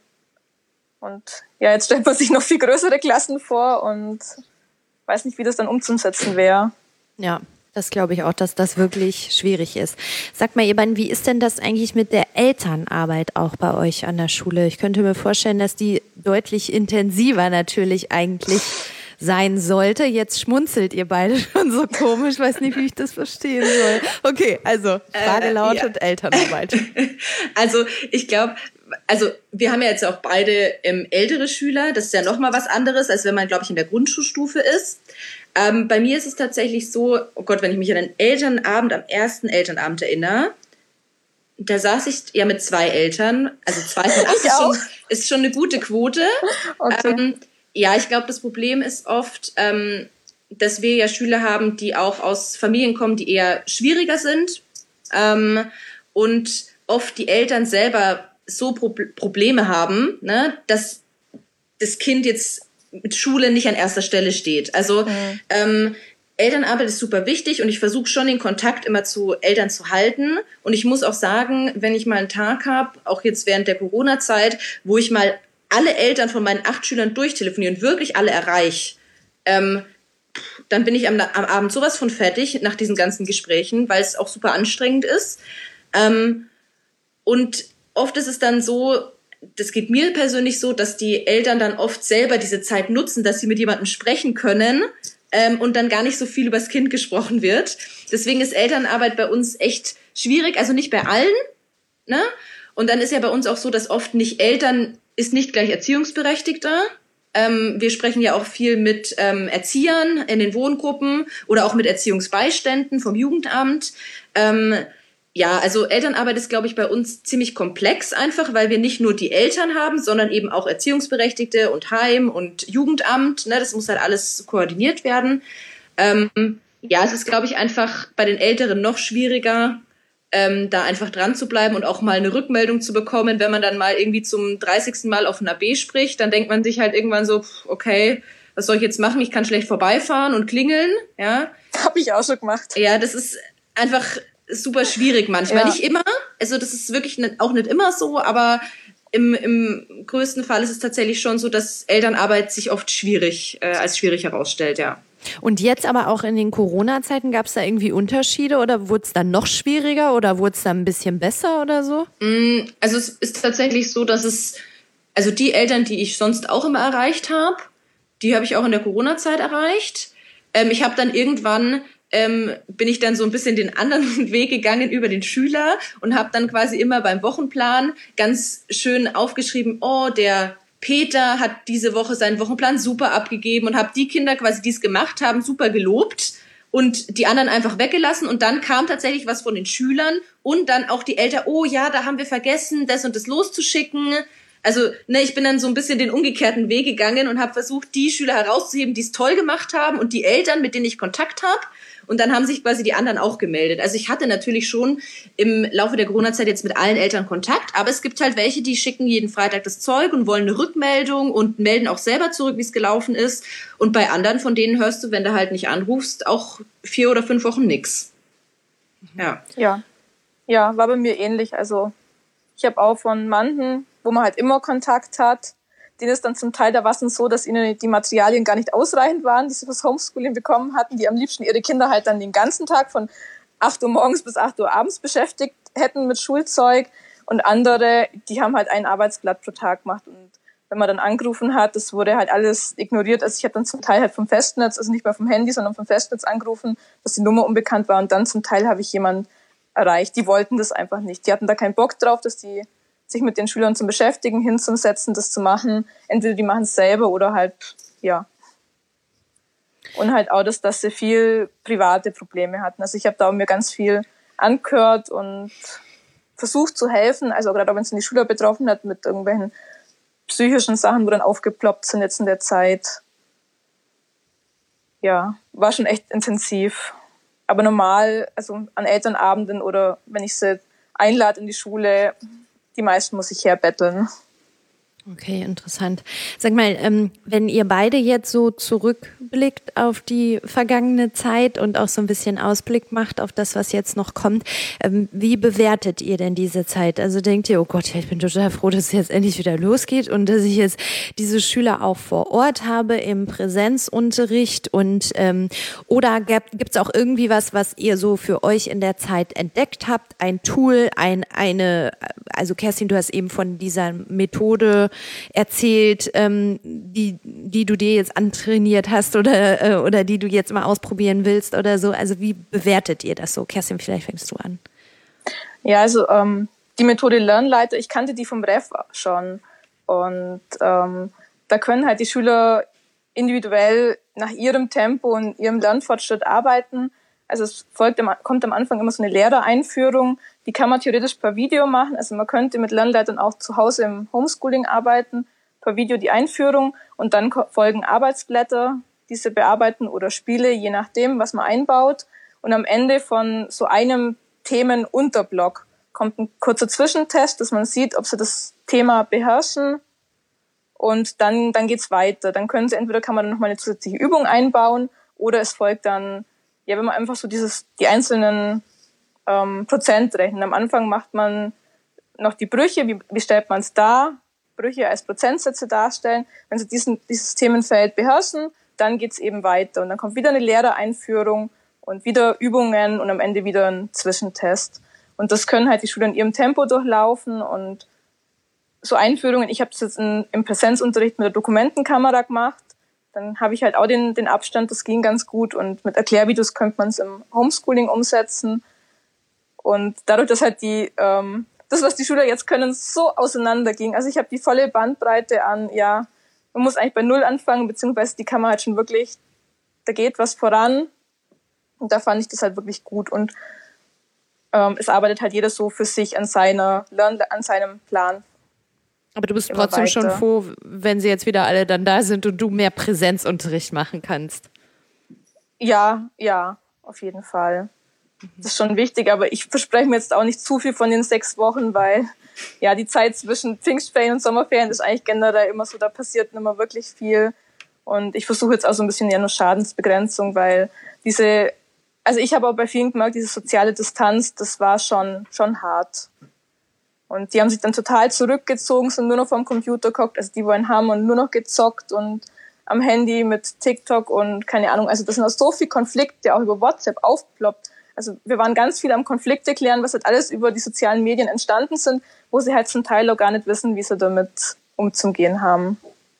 S2: Und ja, jetzt stellt man sich noch viel größere Klassen vor und weiß nicht, wie das dann umzusetzen wäre.
S3: Ja. Das glaube ich auch, dass das wirklich schwierig ist. Sagt mal, ihr beiden, wie ist denn das eigentlich mit der Elternarbeit auch bei euch an der Schule? Ich könnte mir vorstellen, dass die deutlich intensiver natürlich eigentlich sein sollte. Jetzt schmunzelt ihr beide schon so komisch, weiß nicht, wie ich das verstehen soll. Okay, also Frage äh, lautet ja. Elternarbeit.
S1: Also ich glaube, also wir haben ja jetzt auch beide ähm, ältere Schüler. Das ist ja nochmal was anderes, als wenn man, glaube ich, in der Grundschulstufe ist. Ähm, bei mir ist es tatsächlich so, oh Gott, wenn ich mich an den Elternabend, am ersten Elternabend erinnere, da saß ich ja mit zwei Eltern, also zwei von acht ist schon, ist schon eine gute Quote. Okay. Ähm, ja, ich glaube, das Problem ist oft, ähm, dass wir ja Schüler haben, die auch aus Familien kommen, die eher schwieriger sind ähm, und oft die Eltern selber so Pro- Probleme haben, ne, dass das Kind jetzt mit Schule nicht an erster Stelle steht. Also mhm. ähm, Elternarbeit ist super wichtig und ich versuche schon den Kontakt immer zu Eltern zu halten. Und ich muss auch sagen, wenn ich mal einen Tag habe, auch jetzt während der Corona-Zeit, wo ich mal alle Eltern von meinen acht Schülern durchtelefoniere und wirklich alle erreiche, ähm, dann bin ich am, am Abend sowas von fertig nach diesen ganzen Gesprächen, weil es auch super anstrengend ist. Ähm, und oft ist es dann so, das geht mir persönlich so, dass die Eltern dann oft selber diese Zeit nutzen, dass sie mit jemandem sprechen können ähm, und dann gar nicht so viel über das Kind gesprochen wird. Deswegen ist Elternarbeit bei uns echt schwierig, also nicht bei allen, ne? Und dann ist ja bei uns auch so, dass oft nicht Eltern ist nicht gleich Erziehungsberechtigter. Ähm, wir sprechen ja auch viel mit ähm, Erziehern in den Wohngruppen oder auch mit Erziehungsbeiständen vom Jugendamt. Ähm, ja, also Elternarbeit ist, glaube ich, bei uns ziemlich komplex einfach, weil wir nicht nur die Eltern haben, sondern eben auch Erziehungsberechtigte und Heim und Jugendamt. Ne, das muss halt alles koordiniert werden. Ähm, ja, es ist, glaube ich, einfach bei den Älteren noch schwieriger, ähm, da einfach dran zu bleiben und auch mal eine Rückmeldung zu bekommen. Wenn man dann mal irgendwie zum dreißigsten Mal auf einer B spricht, dann denkt man sich halt irgendwann so, okay, was soll ich jetzt machen? Ich kann schlecht vorbeifahren und klingeln. Ja,
S2: habe ich auch schon gemacht.
S1: Ja, das ist einfach super schwierig manchmal. Ja. Nicht immer, also das ist wirklich nicht, auch nicht immer so, aber im, im größten Fall ist es tatsächlich schon so, dass Elternarbeit sich oft schwierig äh, als schwierig herausstellt, ja.
S3: Und jetzt aber auch in den Corona-Zeiten, gab es da irgendwie Unterschiede oder wurde es dann noch schwieriger oder wurde es dann ein bisschen besser oder so?
S1: Also es ist tatsächlich so, dass es, also die Eltern, die ich sonst auch immer erreicht habe, die habe ich auch in der Corona-Zeit erreicht. Ähm, ich habe dann irgendwann, ähm, bin ich dann so ein bisschen den anderen Weg gegangen über den Schüler und habe dann quasi immer beim Wochenplan ganz schön aufgeschrieben, oh, der Peter hat diese Woche seinen Wochenplan super abgegeben und habe die Kinder quasi, die es gemacht haben, super gelobt und die anderen einfach weggelassen. Und dann kam tatsächlich was von den Schülern und dann auch die Eltern, oh ja, da haben wir vergessen, das und das loszuschicken. Also ne, ich bin dann so ein bisschen den umgekehrten Weg gegangen und habe versucht, die Schüler herauszuheben, die es toll gemacht haben und die Eltern, mit denen ich Kontakt habe. Und dann haben sich quasi die anderen auch gemeldet. Also ich hatte natürlich schon im Laufe der Corona-Zeit jetzt mit allen Eltern Kontakt, aber es gibt halt welche, die schicken jeden Freitag das Zeug und wollen eine Rückmeldung und melden auch selber zurück, wie es gelaufen ist. Und bei anderen, von denen hörst du, wenn du halt nicht anrufst, auch vier oder fünf Wochen nix. Ja.
S2: Ja, ja, war bei mir ähnlich. Also ich habe auch von manchen, wo man halt immer Kontakt hat, denen ist dann zum Teil, da war es dann so, dass ihnen die Materialien gar nicht ausreichend waren, die sie fürs Homeschooling bekommen hatten, die am liebsten ihre Kinder halt dann den ganzen Tag von acht Uhr morgens bis acht Uhr abends beschäftigt hätten mit Schulzeug und andere, die haben halt ein Arbeitsblatt pro Tag gemacht und wenn man dann angerufen hat, das wurde halt alles ignoriert. Also ich habe dann zum Teil halt vom Festnetz, also nicht mehr vom Handy, sondern vom Festnetz angerufen, dass die Nummer unbekannt war und dann zum Teil habe ich jemanden erreicht, die wollten das einfach nicht. Die hatten da keinen Bock drauf, dass die sich mit den Schülern zum Beschäftigen, hinzusetzen, das zu machen. Entweder die machen es selber oder halt, ja. Und halt auch, das, dass sie viel private Probleme hatten. Also ich habe da auch mir ganz viel angehört und versucht zu helfen. Also gerade auch, wenn es die Schüler betroffen hat mit irgendwelchen psychischen Sachen, wo dann aufgeploppt sind jetzt in der Zeit. Ja, war schon echt intensiv. Aber normal, also an Elternabenden oder wenn ich sie einlade in die Schule, die meisten muss ich herbetteln.
S3: Okay, interessant. Sag mal, ähm, wenn ihr beide jetzt so zurückblickt auf die vergangene Zeit und auch so ein bisschen Ausblick macht auf das, was jetzt noch kommt, ähm, wie bewertet ihr denn diese Zeit? Also denkt ihr, oh Gott, ich bin total froh, dass es jetzt endlich wieder losgeht und dass ich jetzt diese Schüler auch vor Ort habe im Präsenzunterricht und ähm, oder gibt es auch irgendwie was, was ihr so für euch in der Zeit entdeckt habt? Ein Tool, ein eine, also Kerstin, du hast eben von dieser Methode erzählt, ähm, die, die du dir jetzt antrainiert hast oder, äh, oder die du jetzt mal ausprobieren willst oder so. Also wie bewertet ihr das so? Kerstin, vielleicht fängst du an.
S2: Ja, also ähm, die Methode Lernleiter, ich kannte die vom Ref schon. Und ähm, da können halt die Schüler individuell nach ihrem Tempo und ihrem Lernfortschritt arbeiten. Also es folgt, kommt am Anfang immer so eine Lehrereinführung, die kann man theoretisch per Video machen. Also man könnte mit Lernleitern auch zu Hause im Homeschooling arbeiten, per Video die Einführung und dann folgen Arbeitsblätter, die sie bearbeiten oder Spiele, je nachdem, was man einbaut. Und am Ende von so einem Themenunterblock kommt ein kurzer Zwischentest, dass man sieht, ob sie das Thema beherrschen und dann, dann geht's weiter. Dann können sie, entweder kann man dann nochmal eine zusätzliche Übung einbauen oder es folgt dann, ja, wenn man einfach so dieses, die einzelnen ähm, Prozent rechnet. Am Anfang macht man noch die Brüche, wie, wie stellt man es dar? Brüche als Prozentsätze darstellen. Wenn Sie diesen, dieses Themenfeld beherrschen, dann geht's eben weiter. Und dann kommt wieder eine Lehrereinführung und wieder Übungen und am Ende wieder ein Zwischentest. Und Und das können halt die Schüler in ihrem Tempo durchlaufen und so Einführungen. Ich habe das jetzt in, im Präsenzunterricht mit der Dokumentenkamera gemacht. Dann habe ich halt auch den, den Abstand, das ging ganz gut. Und mit Erklärvideos könnte man es im Homeschooling umsetzen. Und dadurch, dass halt die, ähm, das, was die Schüler jetzt können, so auseinanderging. Also ich habe die volle Bandbreite an, ja, man muss eigentlich bei Null anfangen, beziehungsweise die Kamera halt schon wirklich, da geht was voran. Und da fand ich das halt wirklich gut. Und ähm, es arbeitet halt jeder so für sich an seiner Lern- an seinem Plan.
S3: Aber du bist trotzdem schon froh, wenn sie jetzt wieder alle dann da sind und du mehr Präsenzunterricht machen kannst.
S2: Ja, ja, auf jeden Fall. Das ist schon wichtig, aber ich verspreche mir jetzt auch nicht zu viel von den sechs Wochen, weil ja die Zeit zwischen Pfingstferien und Sommerferien ist eigentlich generell immer so, da passiert immer wirklich viel. Und ich versuche jetzt auch so ein bisschen ja nur Schadensbegrenzung, weil diese, also ich habe auch bei vielen gemerkt, diese soziale Distanz, das war schon schon hart. Und die haben sich dann total zurückgezogen, sind nur noch vom Computer gehockt, also die wollen haben und nur noch gezockt und am Handy mit TikTok und keine Ahnung. Also das sind auch so viele Konflikte, auch über WhatsApp aufgeploppt. Also wir waren ganz viel am Konflikte klären, was halt alles über die sozialen Medien entstanden sind, wo sie halt zum Teil auch gar nicht wissen, wie sie damit umzugehen haben.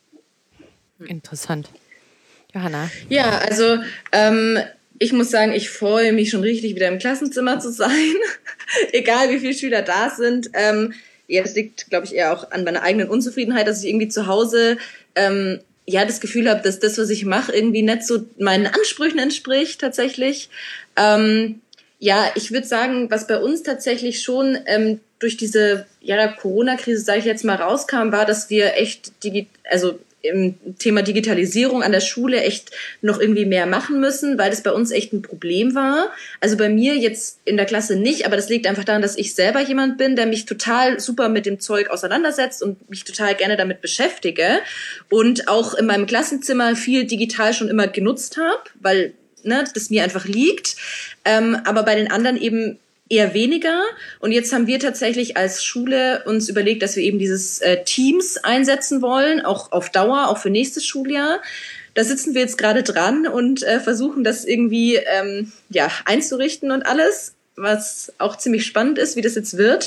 S3: Interessant. Johanna?
S1: Ja, also ähm, ich muss sagen, ich freue mich schon richtig, wieder im Klassenzimmer zu sein. Egal, wie viele Schüler da sind. Ähm, ja, das liegt, glaube ich, eher auch an meiner eigenen Unzufriedenheit, dass ich irgendwie zu Hause ähm, ja das Gefühl habe, dass das, was ich mache, irgendwie nicht so meinen Ansprüchen entspricht tatsächlich. Ähm, ja, ich würde sagen, was bei uns tatsächlich schon ähm, durch diese ja, Corona-Krise, sage ich jetzt mal, rauskam, war, dass wir echt digi- also im Thema Digitalisierung an der Schule echt noch irgendwie mehr machen müssen, weil das bei uns echt ein Problem war. Also bei mir jetzt in der Klasse nicht, aber das liegt einfach daran, dass ich selber jemand bin, der mich total super mit dem Zeug auseinandersetzt und mich total gerne damit beschäftige und auch in meinem Klassenzimmer viel digital schon immer genutzt habe, weil ne, das mir einfach liegt. Ähm, aber bei den anderen eben eher weniger. Und jetzt haben wir tatsächlich als Schule uns überlegt, dass wir eben dieses äh, Teams einsetzen wollen, auch auf Dauer, auch für nächstes Schuljahr. Da sitzen wir jetzt gerade dran und äh, versuchen das irgendwie ähm, ja einzurichten und alles, was auch ziemlich spannend ist, wie das jetzt wird.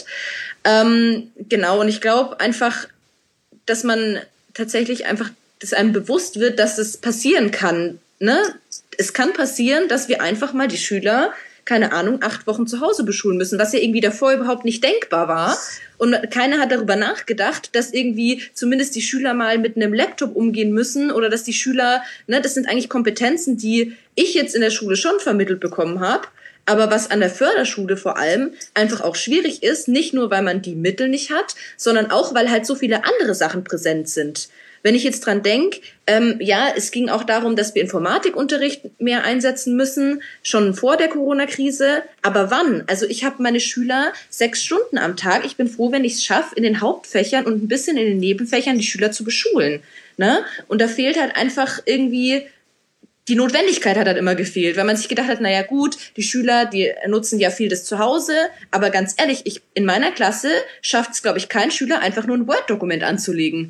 S1: Ähm, genau, und ich glaube einfach, dass man tatsächlich einfach, dass einem bewusst wird, dass es passieren kann. Ne? Es kann passieren, dass wir einfach mal die Schüler keine Ahnung, acht Wochen zu Hause beschulen müssen, was ja irgendwie davor überhaupt nicht denkbar war. Und keiner hat darüber nachgedacht, dass irgendwie zumindest die Schüler mal mit einem Laptop umgehen müssen oder dass die Schüler, ne, das sind eigentlich Kompetenzen, die ich jetzt in der Schule schon vermittelt bekommen habe, aber was an der Förderschule vor allem einfach auch schwierig ist, nicht nur, weil man die Mittel nicht hat, sondern auch, weil halt so viele andere Sachen präsent sind. Wenn ich jetzt dran denke, ähm, ja, es ging auch darum, dass wir Informatikunterricht mehr einsetzen müssen, schon vor der Corona-Krise. Aber wann? Also ich habe meine Schüler sechs Stunden am Tag. Ich bin froh, wenn ich es schaffe, in den Hauptfächern und ein bisschen in den Nebenfächern die Schüler zu beschulen. Ne? Und da fehlt halt einfach irgendwie, die Notwendigkeit hat halt immer gefehlt, weil man sich gedacht hat, naja gut, die Schüler, die nutzen ja viel das zu Hause. Aber ganz ehrlich, ich in meiner Klasse schafft es, glaube ich, kein Schüler, einfach nur ein Word-Dokument anzulegen.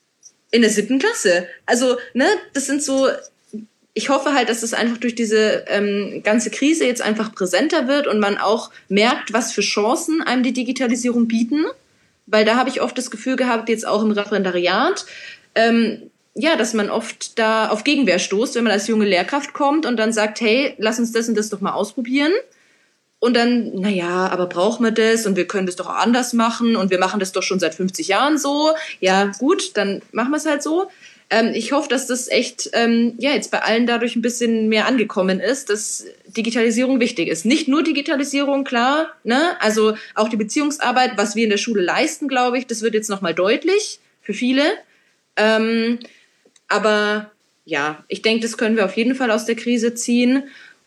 S1: In der siebten Klasse. Also, ne, das sind so, ich hoffe halt, dass das einfach durch diese ähm, ganze Krise jetzt einfach präsenter wird und man auch merkt, was für Chancen einem die Digitalisierung bieten. Weil da habe ich oft das Gefühl gehabt, jetzt auch im Referendariat, ähm, ja, dass man oft da auf Gegenwehr stoßt, wenn man als junge Lehrkraft kommt und dann sagt, hey, lass uns das und das doch mal ausprobieren. Und dann, naja, aber brauchen wir das und wir können das doch auch anders machen und wir machen das doch schon seit fünfzig Jahren so. Ja, gut, dann machen wir es halt so. Ähm, ich hoffe, dass das echt ähm, ja jetzt bei allen dadurch ein bisschen mehr angekommen ist, dass Digitalisierung wichtig ist. Nicht nur Digitalisierung, klar, ne? Also auch die Beziehungsarbeit, was wir in der Schule leisten, glaube ich, das wird jetzt nochmal deutlich für viele. Ähm, aber ja, ich denke, das können wir auf jeden Fall aus der Krise ziehen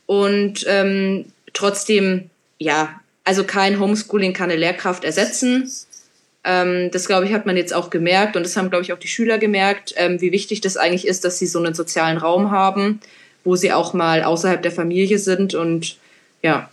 S1: und ähm, trotzdem, ja, also kein Homeschooling kann eine Lehrkraft ersetzen. Ähm, das, glaube ich, hat man jetzt auch gemerkt und das haben, glaube ich, auch die Schüler gemerkt, ähm, wie wichtig das eigentlich ist, dass sie so einen sozialen Raum haben, wo sie auch mal außerhalb der Familie sind und ja.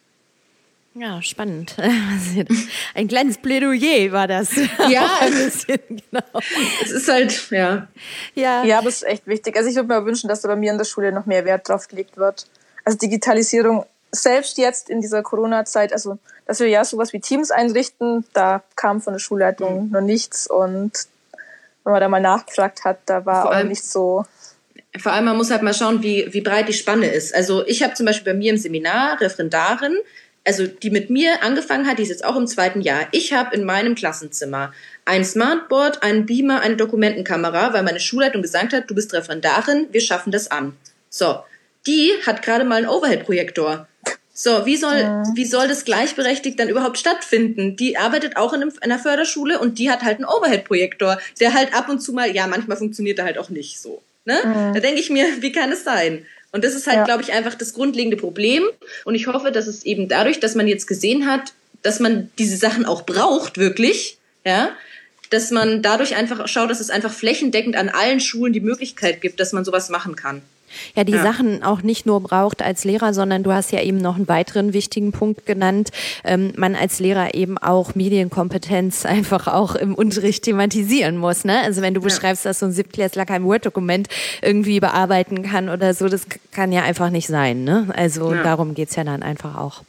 S3: Ja, spannend. Ein kleines Plädoyer war das.
S1: Ja,
S3: ein bisschen, genau.
S1: Es ist halt, ja.
S2: Ja, ja, aber es ist echt wichtig. Also ich würde mir wünschen, dass da bei mir in der Schule noch mehr Wert drauf gelegt wird. Also Digitalisierung selbst jetzt in dieser Corona-Zeit, also dass wir ja sowas wie Teams einrichten, da kam von der Schulleitung mhm. noch nichts und wenn man da mal nachgefragt hat, da war vor auch allem, nicht so...
S1: Vor allem, man muss halt mal schauen, wie, wie breit die Spanne ist. Also ich habe zum Beispiel bei mir im Seminar Referendarin, also die mit mir angefangen hat, die ist jetzt auch im zweiten Jahr. Ich habe in meinem Klassenzimmer ein Smartboard, einen Beamer, eine Dokumentenkamera, weil meine Schulleitung gesagt hat, du bist Referendarin, wir schaffen das an. So, die hat gerade mal einen Overhead-Projektor. So, wie soll, ja. wie soll das gleichberechtigt dann überhaupt stattfinden? Die arbeitet auch in, einem, in einer Förderschule und die hat halt einen Overhead-Projektor, der halt ab und zu mal, ja, manchmal funktioniert er halt auch nicht so. Ne? Mhm. Da denke ich mir, wie kann es sein? Und das ist halt, ja. glaube ich, einfach das grundlegende Problem. Und ich hoffe, dass es eben dadurch, dass man jetzt gesehen hat, dass man diese Sachen auch braucht, wirklich, ja, dass man dadurch einfach schaut, dass es einfach flächendeckend an allen Schulen die Möglichkeit gibt, dass man sowas machen kann.
S3: Ja, die ja. Sachen auch nicht nur braucht als Lehrer, sondern du hast ja eben noch einen weiteren wichtigen Punkt genannt, ähm, man als Lehrer eben auch Medienkompetenz einfach auch im Unterricht thematisieren muss, ne? Also wenn du ja. beschreibst, dass so ein Siebtklässler kein Word-Dokument irgendwie bearbeiten kann oder so, das kann ja einfach nicht sein, ne? Also ja. darum geht's ja dann einfach auch.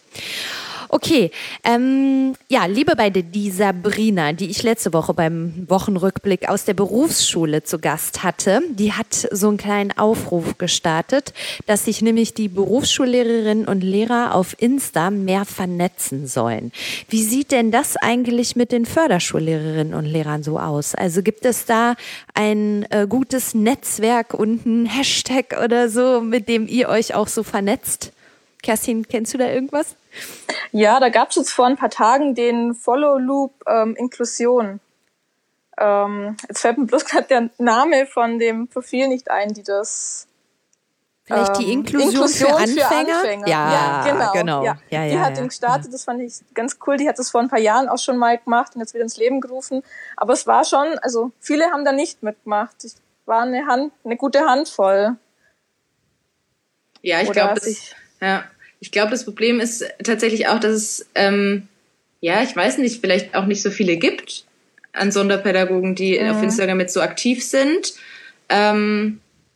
S3: Okay, ähm, ja, liebe beide, die Sabrina, die ich letzte Woche beim Wochenrückblick aus der Berufsschule zu Gast hatte, die hat so einen kleinen Aufruf gestartet, dass sich nämlich die Berufsschullehrerinnen und Lehrer auf Insta mehr vernetzen sollen. Wie sieht denn das eigentlich mit den Förderschullehrerinnen und Lehrern so aus? Also gibt es da ein äh, gutes Netzwerk und ein Hashtag oder so, mit dem ihr euch auch so vernetzt? Kerstin, kennst du da irgendwas?
S2: Ja, da gab es jetzt vor ein paar Tagen den Follow Loop ähm, Inklusion. Ähm, jetzt fällt mir bloß gerade der Name von dem Profil nicht ein, die das...
S3: Vielleicht die Inklusion, ähm, Inklusion für Anfänger? Für Anfänger. Ja,
S2: ja, genau.
S3: genau.
S2: Ja.
S3: Ja,
S2: die
S3: ja,
S2: hat
S3: ja.
S2: ihn gestartet, das fand ich ganz cool. Die hat das vor ein paar Jahren auch schon mal gemacht und jetzt wieder ins Leben gerufen. Aber es war schon, also viele haben da nicht mitgemacht. Es war eine Hand, eine gute Handvoll.
S1: Ja, ich glaube, das... Ich, ja. Ich glaube, das Problem ist tatsächlich auch, dass es, ähm, ja, ich weiß nicht, vielleicht auch nicht so viele gibt an Sonderpädagogen, die mhm. auf Instagram jetzt so aktiv sind. Ähm,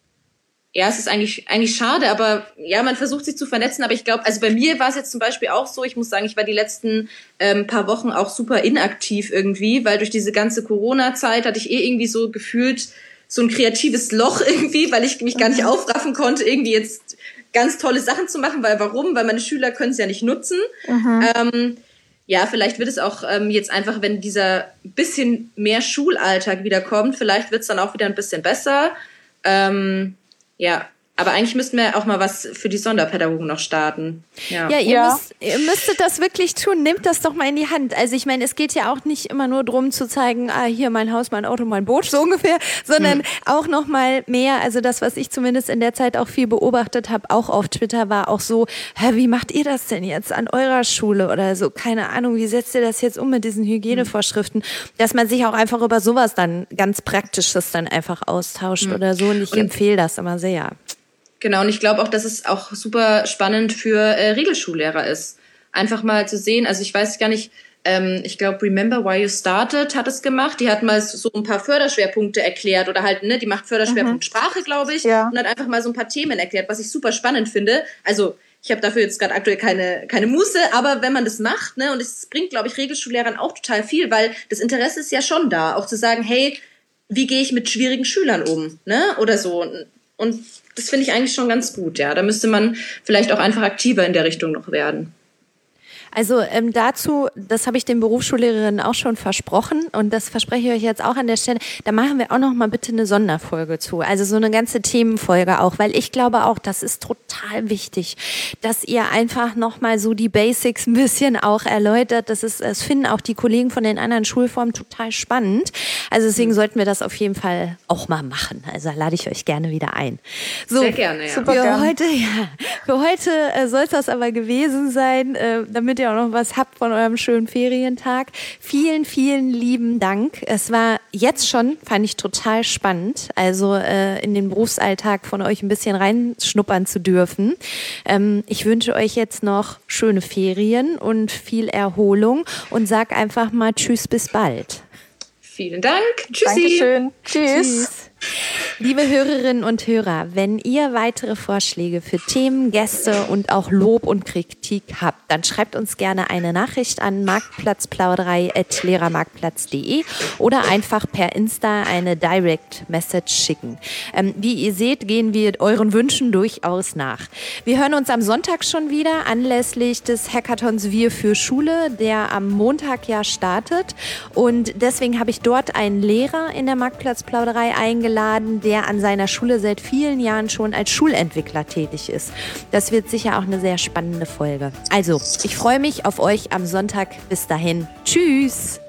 S1: ja, es ist eigentlich eigentlich schade, aber ja, man versucht sich zu vernetzen. Aber ich glaube, also bei mir war es jetzt zum Beispiel auch so, ich muss sagen, ich war die letzten ähm, paar Wochen auch super inaktiv irgendwie, weil durch diese ganze Corona-Zeit hatte ich eh irgendwie so gefühlt so ein kreatives Loch irgendwie, weil ich mich gar nicht aufraffen konnte, irgendwie jetzt ganz tolle Sachen zu machen, weil warum? Weil meine Schüler können es ja nicht nutzen. Mhm. Ähm, ja, vielleicht wird es auch ähm, jetzt einfach, wenn dieser bisschen mehr Schulalltag wieder kommt, vielleicht wird es dann auch wieder ein bisschen besser. Ähm, ja, aber eigentlich müssten wir auch mal was für die Sonderpädagogen noch starten. Ja,
S3: ja, ihr, ja. Müsst, ihr müsstet das wirklich tun. Nehmt das doch mal in die Hand. Also ich meine, es geht ja auch nicht immer nur darum zu zeigen, ah, hier mein Haus, mein Auto, mein Boot, so ungefähr, sondern hm. auch noch mal mehr, also das, was ich zumindest in der Zeit auch viel beobachtet habe, auch auf Twitter, war auch so, hä, wie macht ihr das denn jetzt an eurer Schule oder so? Keine Ahnung, wie setzt ihr das jetzt um mit diesen Hygienevorschriften? Dass man sich auch einfach über sowas dann ganz Praktisches dann einfach austauscht hm. oder so. Und ich Und empfehle das immer sehr.
S1: Genau, und ich glaube auch, dass es auch super spannend für äh, Regelschullehrer ist. Einfach mal zu sehen, also ich weiß gar nicht, ähm, ich glaube Remember Why You Started hat es gemacht, die hat mal so ein paar Förderschwerpunkte erklärt oder halt, ne, die macht Förderschwerpunkt mhm. Sprache, glaube ich, ja. und hat einfach mal so ein paar Themen erklärt, was ich super spannend finde. Also ich habe dafür jetzt gerade aktuell keine keine Muße, aber wenn man das macht, ne, und es bringt, glaube ich, Regelschullehrern auch total viel, weil das Interesse ist ja schon da, auch zu sagen, hey, wie gehe ich mit schwierigen Schülern um, ne, oder so. Und das finde ich eigentlich schon ganz gut, ja. Da müsste man vielleicht auch einfach aktiver in der Richtung noch werden.
S3: Also ähm, dazu, das habe ich den Berufsschullehrerinnen auch schon versprochen und das verspreche ich euch jetzt auch an der Stelle, da machen wir auch noch mal bitte eine Sonderfolge zu, also so eine ganze Themenfolge auch, weil ich glaube auch, das ist total wichtig, dass ihr einfach noch mal so die Basics ein bisschen auch erläutert, das ist, das finden auch die Kollegen von den anderen Schulformen total spannend, also deswegen mhm. sollten wir das auf jeden Fall auch mal machen, also da lade ich euch gerne wieder ein. So,
S1: sehr gerne, ja.
S3: Super für gern. heute, ja, für heute äh, soll es das aber gewesen sein, äh, damit ihr auch noch was habt von eurem schönen Ferientag. Vielen, vielen lieben Dank. Es war jetzt schon, fand ich total spannend, also äh, in den Berufsalltag von euch ein bisschen reinschnuppern zu dürfen. Ähm, ich wünsche euch jetzt noch schöne Ferien und viel Erholung und sag einfach mal Tschüss, bis bald.
S1: Vielen Dank. Tschüssi.
S2: Dankeschön. Tschüss. Tschüss.
S3: Liebe Hörerinnen und Hörer, wenn ihr weitere Vorschläge für Themen, Gäste und auch Lob und Kritik habt, dann schreibt uns gerne eine Nachricht an marktplatzplauderei at lehrermarktplatz punkt de oder einfach per Insta eine Direct Message schicken. Ähm, wie ihr seht, gehen wir euren Wünschen durchaus nach. Wir hören uns am Sonntag schon wieder anlässlich des Hackathons Wir für Schule, der am Montag ja startet. Und deswegen habe ich dort einen Lehrer in der Marktplatzplauderei eingeladen, der an seiner Schule seit vielen Jahren schon als Schulentwickler tätig ist. Das wird sicher auch eine sehr spannende Folge. Also, ich freue mich auf euch am Sonntag. Bis dahin. Tschüss!